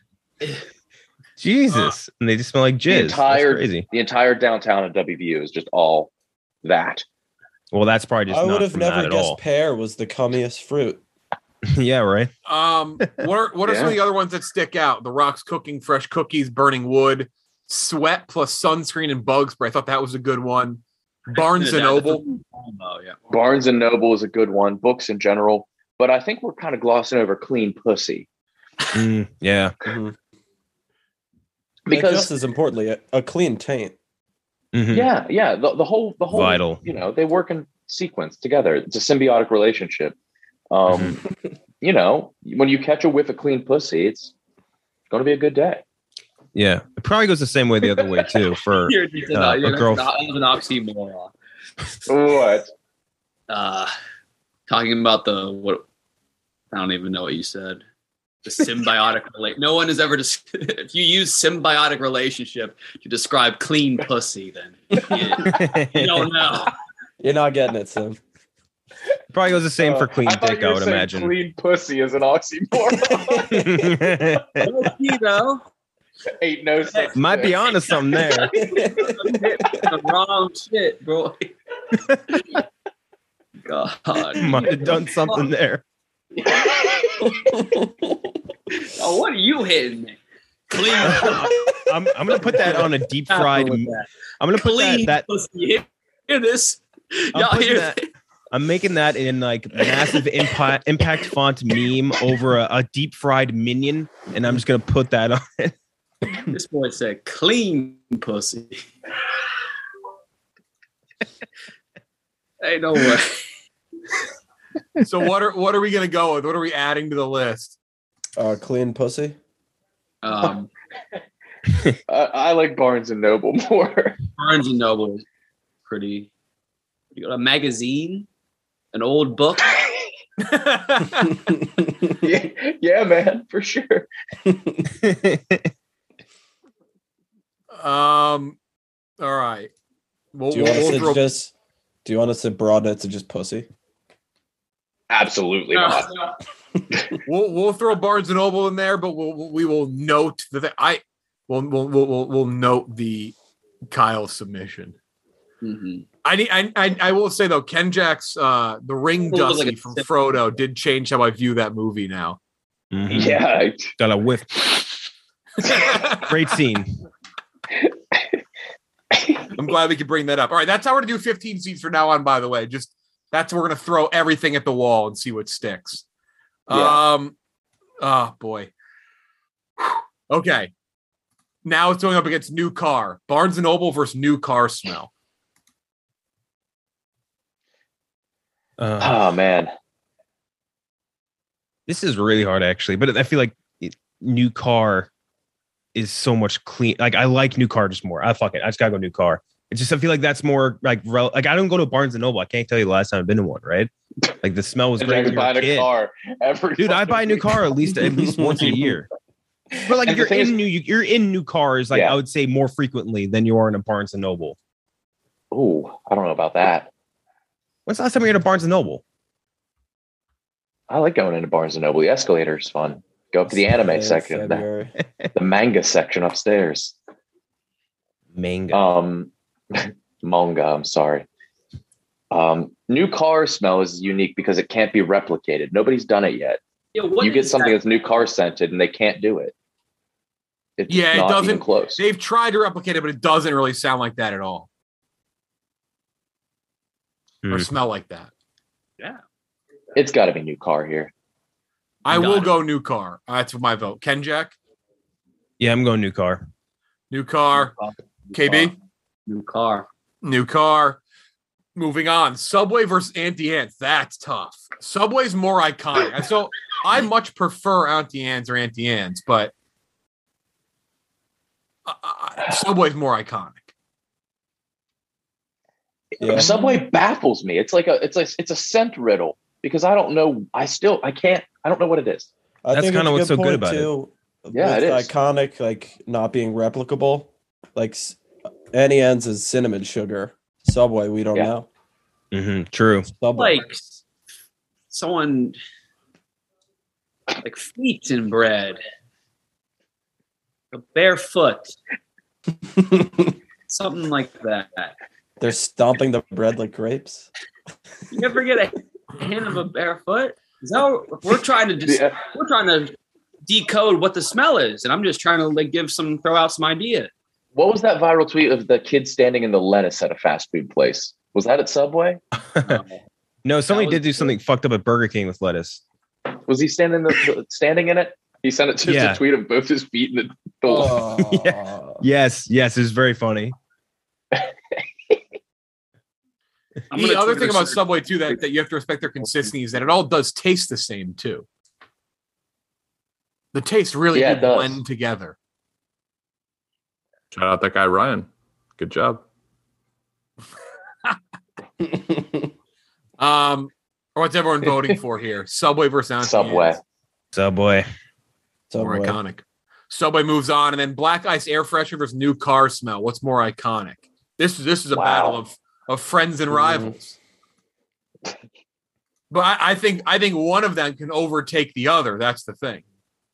Jesus, and they just smell like jizz. That's entire- crazy. The entire downtown of W V U is just all that. Well, that's probably just I not would have from never that at guessed all. pear was the cummiest fruit. Yeah, right. Um. What are what are some of Yeah. the other ones that stick out? The Rock's cooking fresh cookies, burning wood, sweat plus sunscreen and bug spray. I thought that was a good one. Barnes and Noble. Oh yeah. Barnes and Noble is a good one. Books in general, but I think we're kind of glossing over clean pussy Mm, yeah. And because just as importantly, a, a clean taint. Mhm. yeah, yeah, the, the whole the whole Vital. You know, they work in sequence together. It's a symbiotic relationship. Um, Mm-hmm. you know, when you catch a whiff of clean pussy, it's going to be a good day. Yeah. It probably goes the same way the other way too. For You're just Uh, an, you're a girl- an, an oxymoron. What? Uh, talking about the what? I don't even know what you said. The symbiotic relate. No one has ever. Dis- if you use symbiotic relationship to describe clean pussy, then you, you don't know. You're not getting it, Sim. probably goes the same for clean Uh, I thought dick, you I were would saying imagine. Clean pussy is an oxymoron. You know, Ain't no such Might be thing. onto something there. the wrong shit, bro. God, Might have done something there. Oh, what are you hitting me? Clean, I'm, I'm gonna put that on a deep fried. I'm gonna put that, clean that pussy. Hear, hear this? I'm Y'all putting hear that- this? I'm making that in like massive impact impact font meme over a, a deep fried minion, and I'm just gonna put that on it. This boy said clean pussy. Ain't no way. So what are what are we gonna go with? What are we adding to the list? Uh, clean pussy. Um, I, I like Barnes and Noble more. Barnes and Noble is pretty. You got a magazine, an old book. yeah, yeah, man, for sure. Um. All right. We'll, Do you we'll, want us we'll to throw, just? Do you want us to broaden it to just pussy? Absolutely not. we'll we'll throw Barnes and Noble in there, but we'll we will note that I will we'll, we'll we'll we'll note the Kyle submission. Mhm. I need I, I I will say though, Ken Jack's uh the ring Well, Dusty like a- from Frodo did change how I view that movie now. Mhm. Yeah, Got a whiff. Great scene. I'm glad we could bring that up. All right, that's how we're gonna do fifteen seats from now on, by the way. Just that's we're gonna throw everything at the wall and see what sticks. Yeah. Um oh boy. Okay. Now it's going up against new car. Barnes and Noble versus new car smell. Uh, oh man, This is really hard, actually. But I feel like it, new car is so much clean. Like, I like new car just more. I fuck it. I just gotta go new car. It's just, I feel like that's more like, rel- like I don't go to Barnes and Noble. I can't tell you the last time I've been to one, right? Like the smell was And great. Jack's When you were a buying a kid. car every Dude, I buy a new fucking car at least at least once a year. But like And if the you're thing in is- new, you're in new cars. Like Yeah. I would say more frequently than you are in a Barnes and Noble. Ooh, I don't know about that. When's the last time you were at a Barnes and Noble? I like going into Barnes and Noble. The escalator is fun. Go up to the anime In section, the, February. the manga section upstairs. Manga. Um, manga. I'm sorry. Um, new car smell is unique because it can't be replicated. Nobody's done it yet. Yeah, what You get is something that? that's new car scented, and they can't do it. It's Yeah, it not doesn't- even close. They've tried to replicate it, but it doesn't really sound like that at all, or Hmm. smell like that. It's got to be new car here. I Got will it. go new car. Uh, That's my vote. Ken Jack, Yeah, I'm going new car. new car. K B, New car. new car. Moving on. Subway versus Auntie Anne's. That's tough. Subway's more iconic. And so I much prefer Auntie Anne's or Auntie Anne's, but uh, uh, Subway's more iconic. Yeah. Subway baffles me. It's like a it's a it's a scent riddle because I don't know. I still I can't. I don't know what it is. I That's think kinda it's what's a so good point, about it. too, Yeah, with it is. iconic, like not being replicable. Like s- Annie Ann's is cinnamon sugar. Subway, we don't Yeah. know. Mm-hmm. True. Subway. Like someone like feet in bread. A barefoot. Something like that. They're stomping the bread like grapes. You ever get a hint of a barefoot? Is that what- we're trying to just Yeah. we're trying to decode what the smell is, and I'm just trying to like give some throw out some idea. What was that viral tweet of the kid standing in the lettuce at a fast food place? Was that at Subway? No, somebody was did do something fucked up at Burger King with lettuce. Was he standing the, the standing in it? He sent it to Yeah. a tweet of both his feet in the bowl. Oh. Yes, yes, it's very funny. I'm The gonna other Twitter thing about search. Subway too that, that you have to respect their consistency is that it all does taste the same too. The taste really Yeah, do it does. blend together. Shout out that guy Ryan. Good job. Um, or what's everyone voting for here? Subway versus Auntie Subway. Anne's. Subway. More Subway. iconic. Subway moves on, and then Black Ice Air Freshener versus New Car Smell. What's more iconic? This is this is a Wow. battle of of friends and Mhm. rivals. But I, I think I think one of them can overtake the other. That's the thing.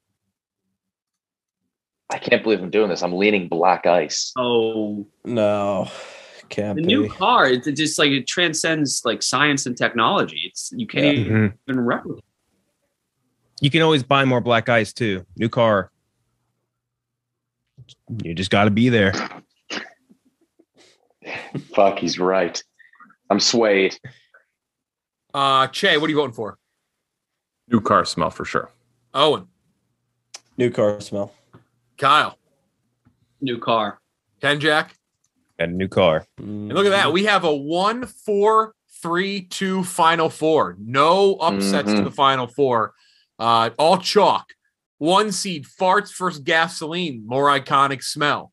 I can't believe I'm doing this. I'm leaning black ice. Oh, No, can't the be. new car, it, it just like it transcends like science and technology. It's you can't Yeah. Mhm. even replicate. You can always buy more black ice too. New car. You just got to be there. Fuck, he's right. I'm swayed. Uh, Che, what are you voting for? New car smell for sure. Owen, New car smell. Kyle, New car. Ken Jack. Got a new car. And look at that. We have a one, four, three, two final four. No upsets to Mhm. the final four. Uh, all chalk. One seed, farts versus gasoline. More iconic smell.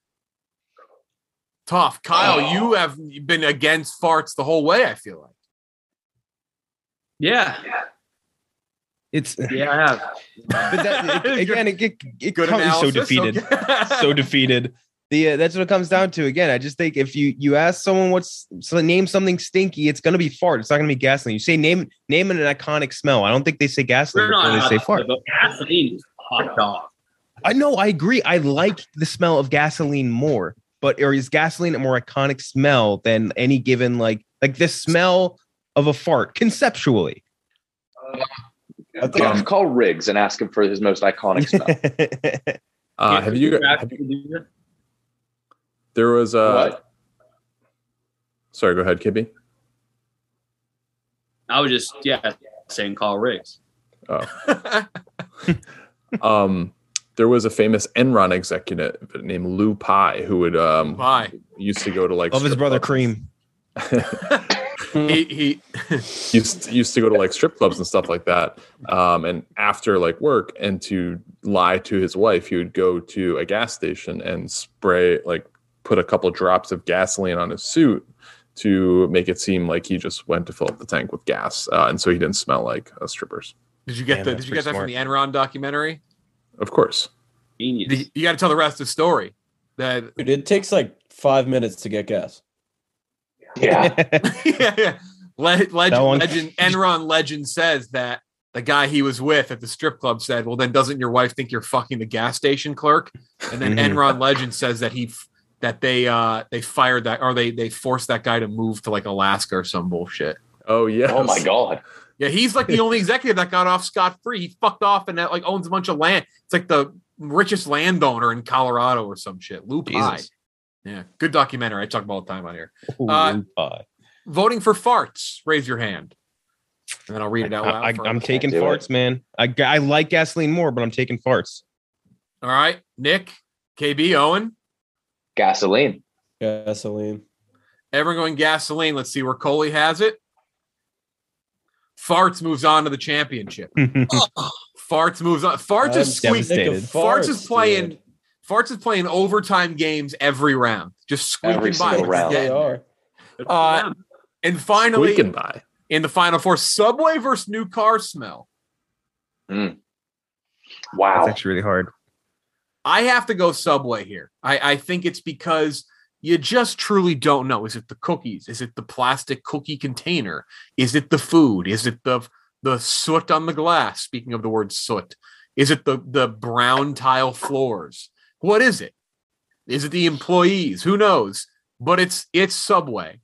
Tough. Kyle, you have been against farts the whole way, I feel like. Yeah, It's yeah, I have. but that, it, again, it, it, it Good comes so analysis. defeated. Okay. So defeated. The uh, that's what it comes down to. Again, I just think if you you ask someone what's so name something stinky, it's gonna be fart. It's not gonna be gasoline. You say name name an iconic smell. I don't think they say gasoline We're before not they say fart. but gasoline is hot dog. I know, I agree. I like the smell of gasoline more, but or is gasoline a more iconic smell than any given like like the smell of a fart conceptually? Jeff, call Riggs and ask him for his most iconic smell. Uh, have you? Have you there was a. What? Sorry, go ahead, Kibby. I was just yeah saying call Riggs. Oh. um, there was a famous Enron executive named Lou Pie who would um Bye. used to go to like Love his strip brother clubs. Cream. he he used to, used to go to like strip clubs and stuff like that. Um, and after like work, and to lie to his wife, he would go to a gas station and spray like put a couple drops of gasoline on his suit to make it seem like he just went to fill up the tank with gas, uh, and so he didn't smell like uh, strippers. Did you get Damn, the? that's Did you get that pretty from the Enron documentary? Of course. Genius. The, you got to tell the rest of the story. That Dude, it takes like five minutes to get gas. Yeah. yeah, yeah. Le- legend, one- legend, Enron legend says that the guy he was with at the strip club said, "Well, then doesn't your wife think you're fucking the gas station clerk?" And then Mhm. Enron legend says that he f- that they uh they fired that or they they forced that guy to move to like Alaska or some bullshit. Oh yeah. Oh my god. Yeah, he's like the only executive that got off scot free. He fucked off and that, like owns a bunch of land. It's like the richest landowner in Colorado or some shit. Lou Pie. Jesus. Yeah, good documentary. I talk about all the time on here. Ooh, Uh, pie. Voting for farts. Raise your hand, and then I'll read it out loud. I, for- I'm taking do it. farts, man. I, I like gasoline more, but I'm taking farts. All right, Nick, K B, Owen. Gasoline. Gasoline. Everyone going gasoline. Let's see where Coley has it. Farts moves on to the championship. Farts moves on. Farts I'm is squeaking. sick of devastated. Farts is playing. dude. Farts is playing overtime games every round, just squeaking Every by. single round. They are. Uh, and finally, Squeaking by. in the final four, Subway versus new car smell. Wow. That's actually really hard. I have to go Subway here. I, I think it's because you just truly don't know. Is it the cookies? Is it the plastic cookie container? Is it the food? Is it the the soot on the glass? Speaking of the word soot, is it the the brown tile floors? What is it? Is it the employees? Who knows? But it's it's Subway,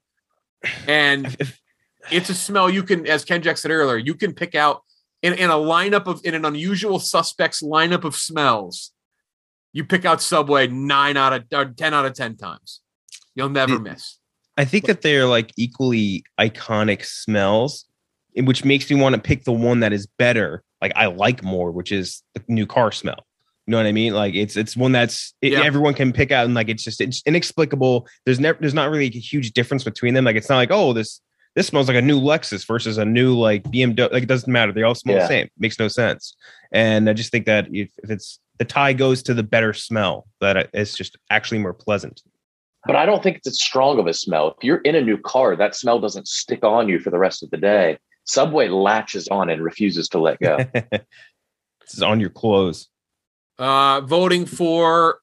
and it's a smell you can, as Ken Jack said earlier, you can pick out in, in a lineup of in an unusual suspects lineup of smells. You pick out Subway nine out of or ten out of ten times. You'll never The- miss. I think that they're like equally iconic smells, in which makes me want to pick the one that is better. Like I like more, which is the new car smell. You know what I mean? Like it's it's one that's it, Yeah. everyone can pick out, and like it's just it's inexplicable. There's never there's not really a huge difference between them. Like it's not like, oh, this this smells like a new Lexus versus a new like B M W. Like it doesn't matter. They all smell Yeah. the same. Makes no sense. And I just think that if, if it's the tie goes to the better smell, that it's just actually more pleasant. But I don't think it's as strong of a smell. If you're in a new car, that smell doesn't stick on you for the rest of the day. Subway latches on and refuses to let go. This is on your clothes. Uh, voting for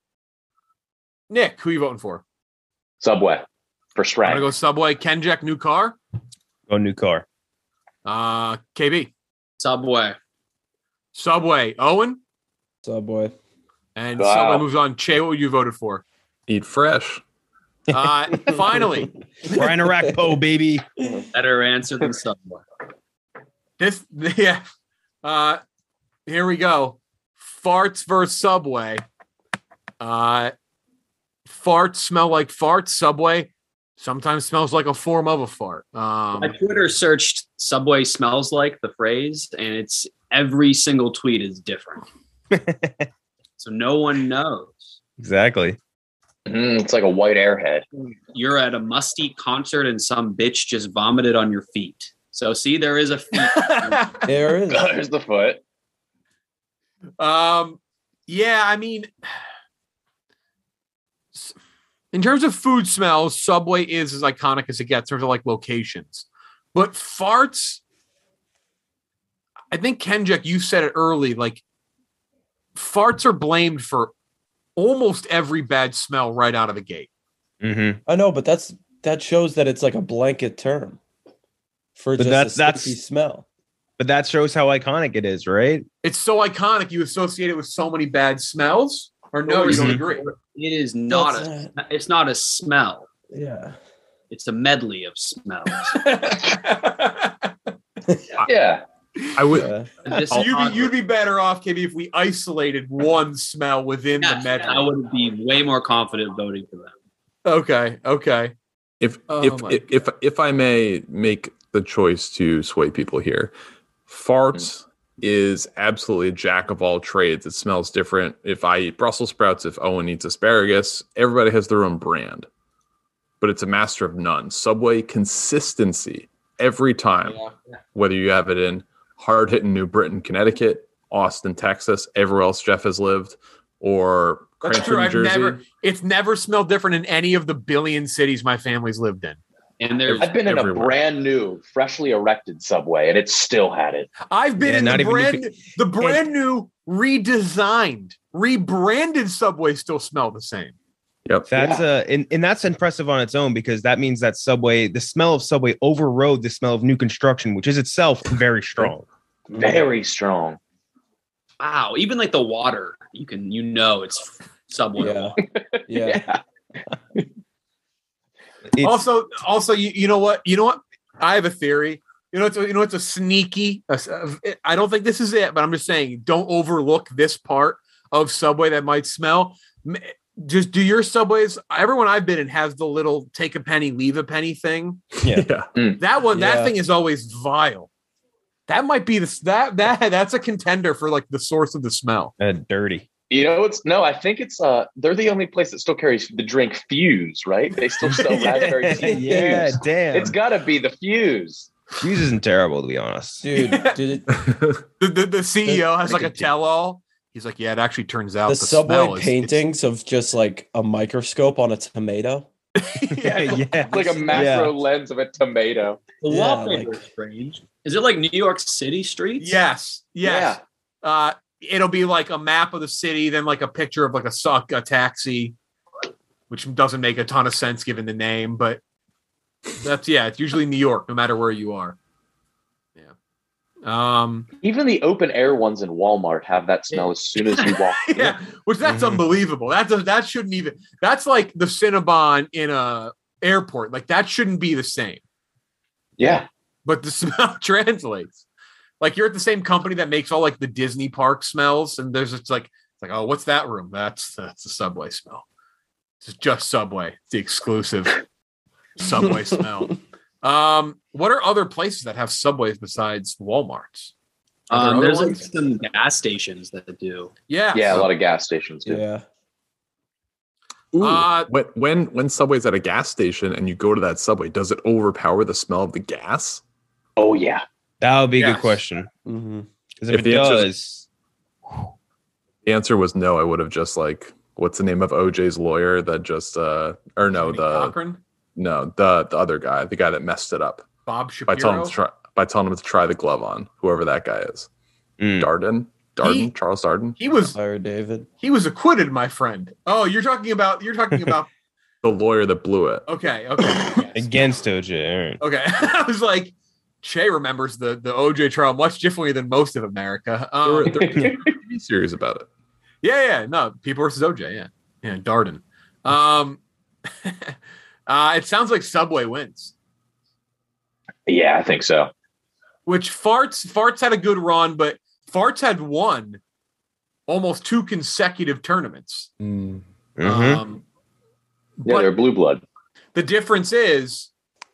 Nick. Who are you voting for? Subway for I'm strength. gonna go Subway. Ken Jack, new car. Go new car. Uh, K B. Subway. Subway. Owen. Subway. And Wow. Subway moves on. Che, what would you voted for? Eat fresh. Uh, finally, Brian Arakpo, baby. Better answer than Subway. this yeah. Uh, here we go. Farts versus Subway. Uh, farts smell like farts. Subway sometimes smells like a form of a fart. Um, My Twitter searched Subway smells like the phrase, and it's every single tweet is different. So no one knows. Exactly. Mm, it's like a white airhead. You're at a musty concert and some bitch just vomited on your feet. So see, there is a feet. There is. There's the foot. Um, yeah, I mean, s- in terms of food smells, Subway is as iconic as it gets in terms of like locations. But farts, I think Kenjek, you said it early, like farts are blamed for almost every bad smell right out of the gate. Mm-hmm. I know, but that's that shows that it's like a blanket term for But just that's- a that's- stinky smell. But that shows how iconic it is, right? It's so iconic, you associate it with so many bad smells, or no, you don't Mhm. agree. It is not That's a. not- It's not a smell. Yeah. It's a medley of smells. Yeah. I would. Yeah. This So is you'd odd. be, you'd be better off, K B, if we isolated one smell within Yes, the medley. I would be way more confident voting for them. Okay, okay. If Oh if, my if if if I may make the choice to sway people here, farts is absolutely a jack of all trades. It smells different. If I eat Brussels sprouts, if Owen eats asparagus, everybody has their own brand, but it's a master of none. Subway consistency every time, Yeah. whether you have it in hard hitting New Britain, Connecticut, Austin, Texas, everywhere else Jeff has lived, or That's Cranston, true. New I've Jersey. never. It's never smelled different in any of the billion cities my family's lived in. And there's I've been in everywhere. a brand new, freshly erected subway, and it still had it. I've been Yeah, in not the even brand, if the brand new, redesigned, rebranded Subway still smell the same. Yep. That's uh and, and that's impressive on its own because that means that Subway, the smell of Subway overrode the smell of new construction, which is itself very strong. Very strong. wow, even like the water, you can you know it's Subway Yeah. water. Yeah. It's, also, also, you, you know what? You know what? I have a theory. You know, it's a, you know, it's a sneaky. A, I don't think this is it, but I'm just saying, don't overlook this part of Subway that might smell. Just do your Subways. Everyone I've been in has the little take a penny, leave a penny thing. yeah. Yeah. That one, that Yeah. thing is always vile. That might be the that that that's a contender for like the source of the smell. Uh, dirty. You know, it's no, I think it's uh they're the only place that still carries the drink Fuse, right? They still sell raspberry tea yeah, Fuse. damn. It's gotta be the Fuse. Fuse isn't terrible to be honest. Dude, did it, The the, the C E O has like a Freaking- tell all. He's like, yeah, it actually turns out the the, subway smell is- paintings of just like a microscope on a tomato? yeah. yeah. It's like a macro lens of a tomato. The Yeah, wallpaper like- is strange. Is it like New York City streets? Yes, yes. Uh, it'll be like a map of the city, then like a picture of like a suck a taxi, which doesn't make a ton of sense given the name, but that's yeah. It's usually New York, no matter where you are. Yeah. Um. Even the open air ones in Walmart have that smell as soon as you walk in. Yeah, which that's Mhm. unbelievable. That does that shouldn't even. That's like the Cinnabon in a airport. Like that shouldn't be the same. Yeah. But the smell translates. Like you're at the same company that makes all like the Disney park smells, and there's it's like it's like oh, what's that room? That's that's the Subway smell. It's just Subway. It's the exclusive Subway smell. Um, what are other places that have Subways besides Walmart's? Are there Um, other there's like ones? some gas stations that do. Yeah, Yeah, a lot of gas stations do. Yeah. Ooh, Uh, when when when Subway's at a gas station and you go to that Subway, does it overpower the smell of the gas? Oh yeah. That would be a Yes. good question. Mm-hmm. Because if, If it the answer does, The answer was no. I would have just like, what's the name of O J's lawyer that just uh or no Jimmy the Cochran, no the the other guy, the guy that messed it up Bob by telling Shapiro. him to try by telling him to try the glove on, whoever that guy is. Mm. Darden, Darden, He- Charles Darden, He was Fire David. he was acquitted, my friend. Oh, you're talking about you're talking about the lawyer that blew it. okay, okay, yes. against O J. All right. Okay. I was like, Che remembers the the O J trial much differently than most of America. There were, Um, there were T V series about it. yeah, yeah, no, People versus O J, yeah, yeah, Darden. Um, uh, it sounds like Subway wins. Yeah, I think so. Which farts farts had a good run, but farts had won almost two consecutive tournaments. Mhm. Um, Yeah, but they're blue blood. the difference is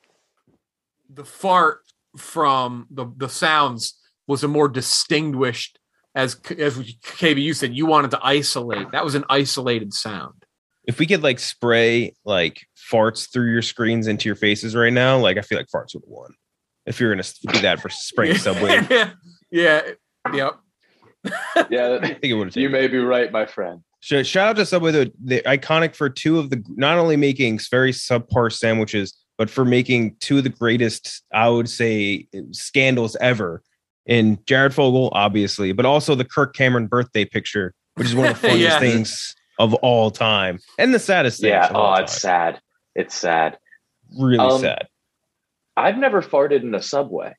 the fart from the the sounds was a more distinguished, as as K B you said, you wanted to isolate. That was an isolated sound. If we could like spray like farts through your screens into your faces right now, like I feel like farts would have won. If you're gonna do that for spraying Subway, I yeah, yeah, yep. Yeah, think it would have. you may be right, my friend. Sh- Shout out to Subway, though, they're iconic for two of the not only making very subpar sandwiches, but for making two of the greatest, I would say, scandals ever. In Jared Fogle, obviously, but also the Kirk Cameron birthday picture, which is one of the funniest Yeah. things of all time, and the saddest thing. Yeah. of all Oh, it's time. sad. It's sad. really Um, sad. I've never farted in a subway.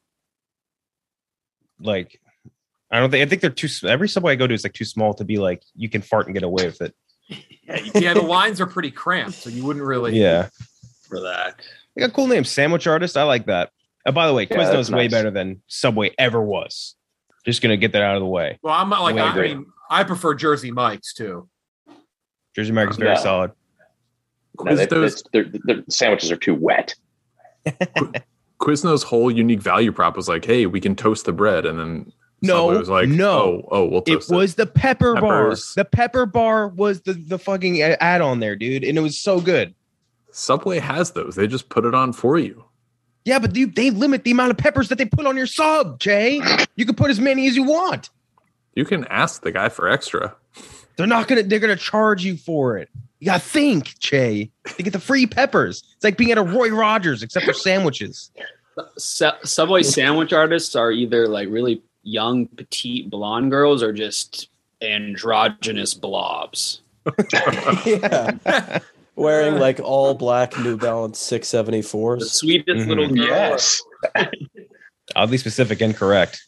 Like, I don't think I think they're too. s- Every Subway I go to is like too small to be like you can fart and get away with it. Yeah, the lines are pretty cramped, so you wouldn't really. Yeah. For that. They got a cool name, Sandwich Artist. I like that. Uh, by the way, Yeah, Quiznos that's is way nice. better than Subway ever was. Just gonna get that out of the way. Well, I'm not like Way I, I great. mean, I prefer Jersey Mike's too. Jersey Mike's very No. solid. No, they, Quiznos, it's- their, their sandwiches are too wet. Quiznos' whole unique value prop was like, hey, we can toast the bread, and then No, Subway was like, no. oh, oh, we'll It toast it. was the pepper Peppers. bar. The pepper bar was the the fucking add on there, dude, and it was so good. Subway has those. They just put it on for you. Yeah, but you, they limit the amount of peppers that they put on your sub, Jay. You can put as many as you want. You can ask the guy for extra. They're not gonna. They're gonna charge you for it. You gotta think, Jay. They get the free peppers. It's like being at a Roy Rogers, except for sandwiches. Su- Subway sandwich artists are either like really young, petite, blonde girls or just androgynous blobs. Yeah. Wearing like all black New Balance six The seventy-fours. sweetest Mhm. little girl. Yes. Oddly specific and correct.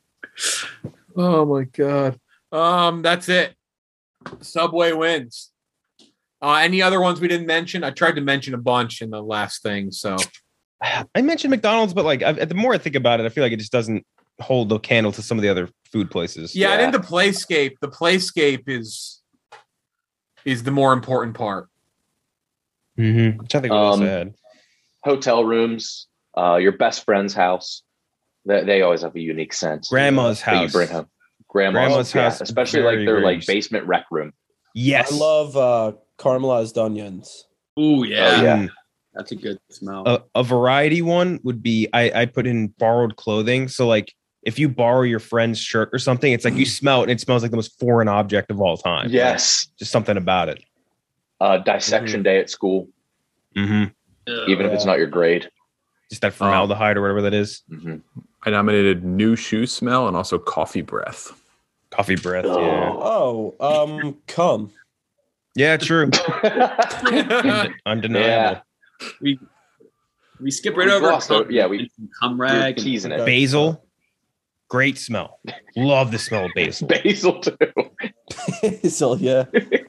Oh my god. Um, that's it. Subway wins. Uh, any other ones we didn't mention? I tried to mention a bunch in the last thing. So I mentioned McDonald's, but like I, the more I think about it, I feel like it just doesn't hold the candle to some of the other food places. yeah, Yeah. and in the playscape, the playscape is is the more important part. Mm-hmm. I'm trying to think what else I Um, had. Hotel rooms, uh, your best friend's house. They, they always have a unique scent. Grandma's that you house. bring home. Grandma's, Grandma's yeah, house, especially very, like their very- like basement rec room. Yes. I love uh, caramelized onions. Ooh, yeah. Oh, yeah. Mm, That's a good smell. a, a variety one would be I, I put in borrowed clothing. So like if you borrow your friend's shirt or something, it's like you smell it and it smells like the most foreign object of all time. Yes. Like, just something about it. Uh, dissection day at school, Mm-hmm. Ugh. even if it's Yeah. not your grade. Just that formaldehyde or whatever that is. hmm I nominated new shoe smell and also coffee breath. Coffee breath. Yeah. Oh. Oh, um, cum. Yeah, true. Unde- undeniable. we we skip right We over. glossed over- yeah, we- cum We're rag. and- teasing it. Okay. Basil. Great smell. Love the smell of basil. Basil too. So yeah.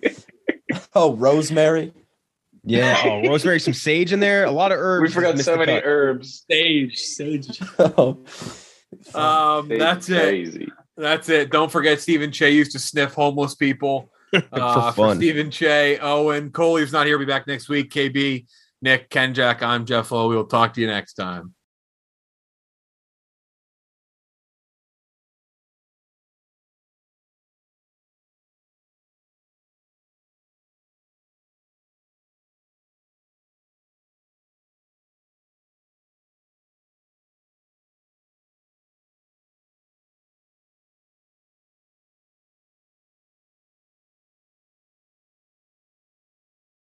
Oh, rosemary. Yeah. Oh, rosemary, some sage in there. A lot of herbs. We forgot Missed so the many cut. herbs. Sage, sage. Oh. Um, It's that's it. crazy. That's it. Don't forget Stephen Che used to sniff homeless people. Uh, For fun. Stephen Che, Owen, Coley's not here. Be back next week. K B, Nick, Ken, Jack. I'm Jeff O. We'll talk to you next time.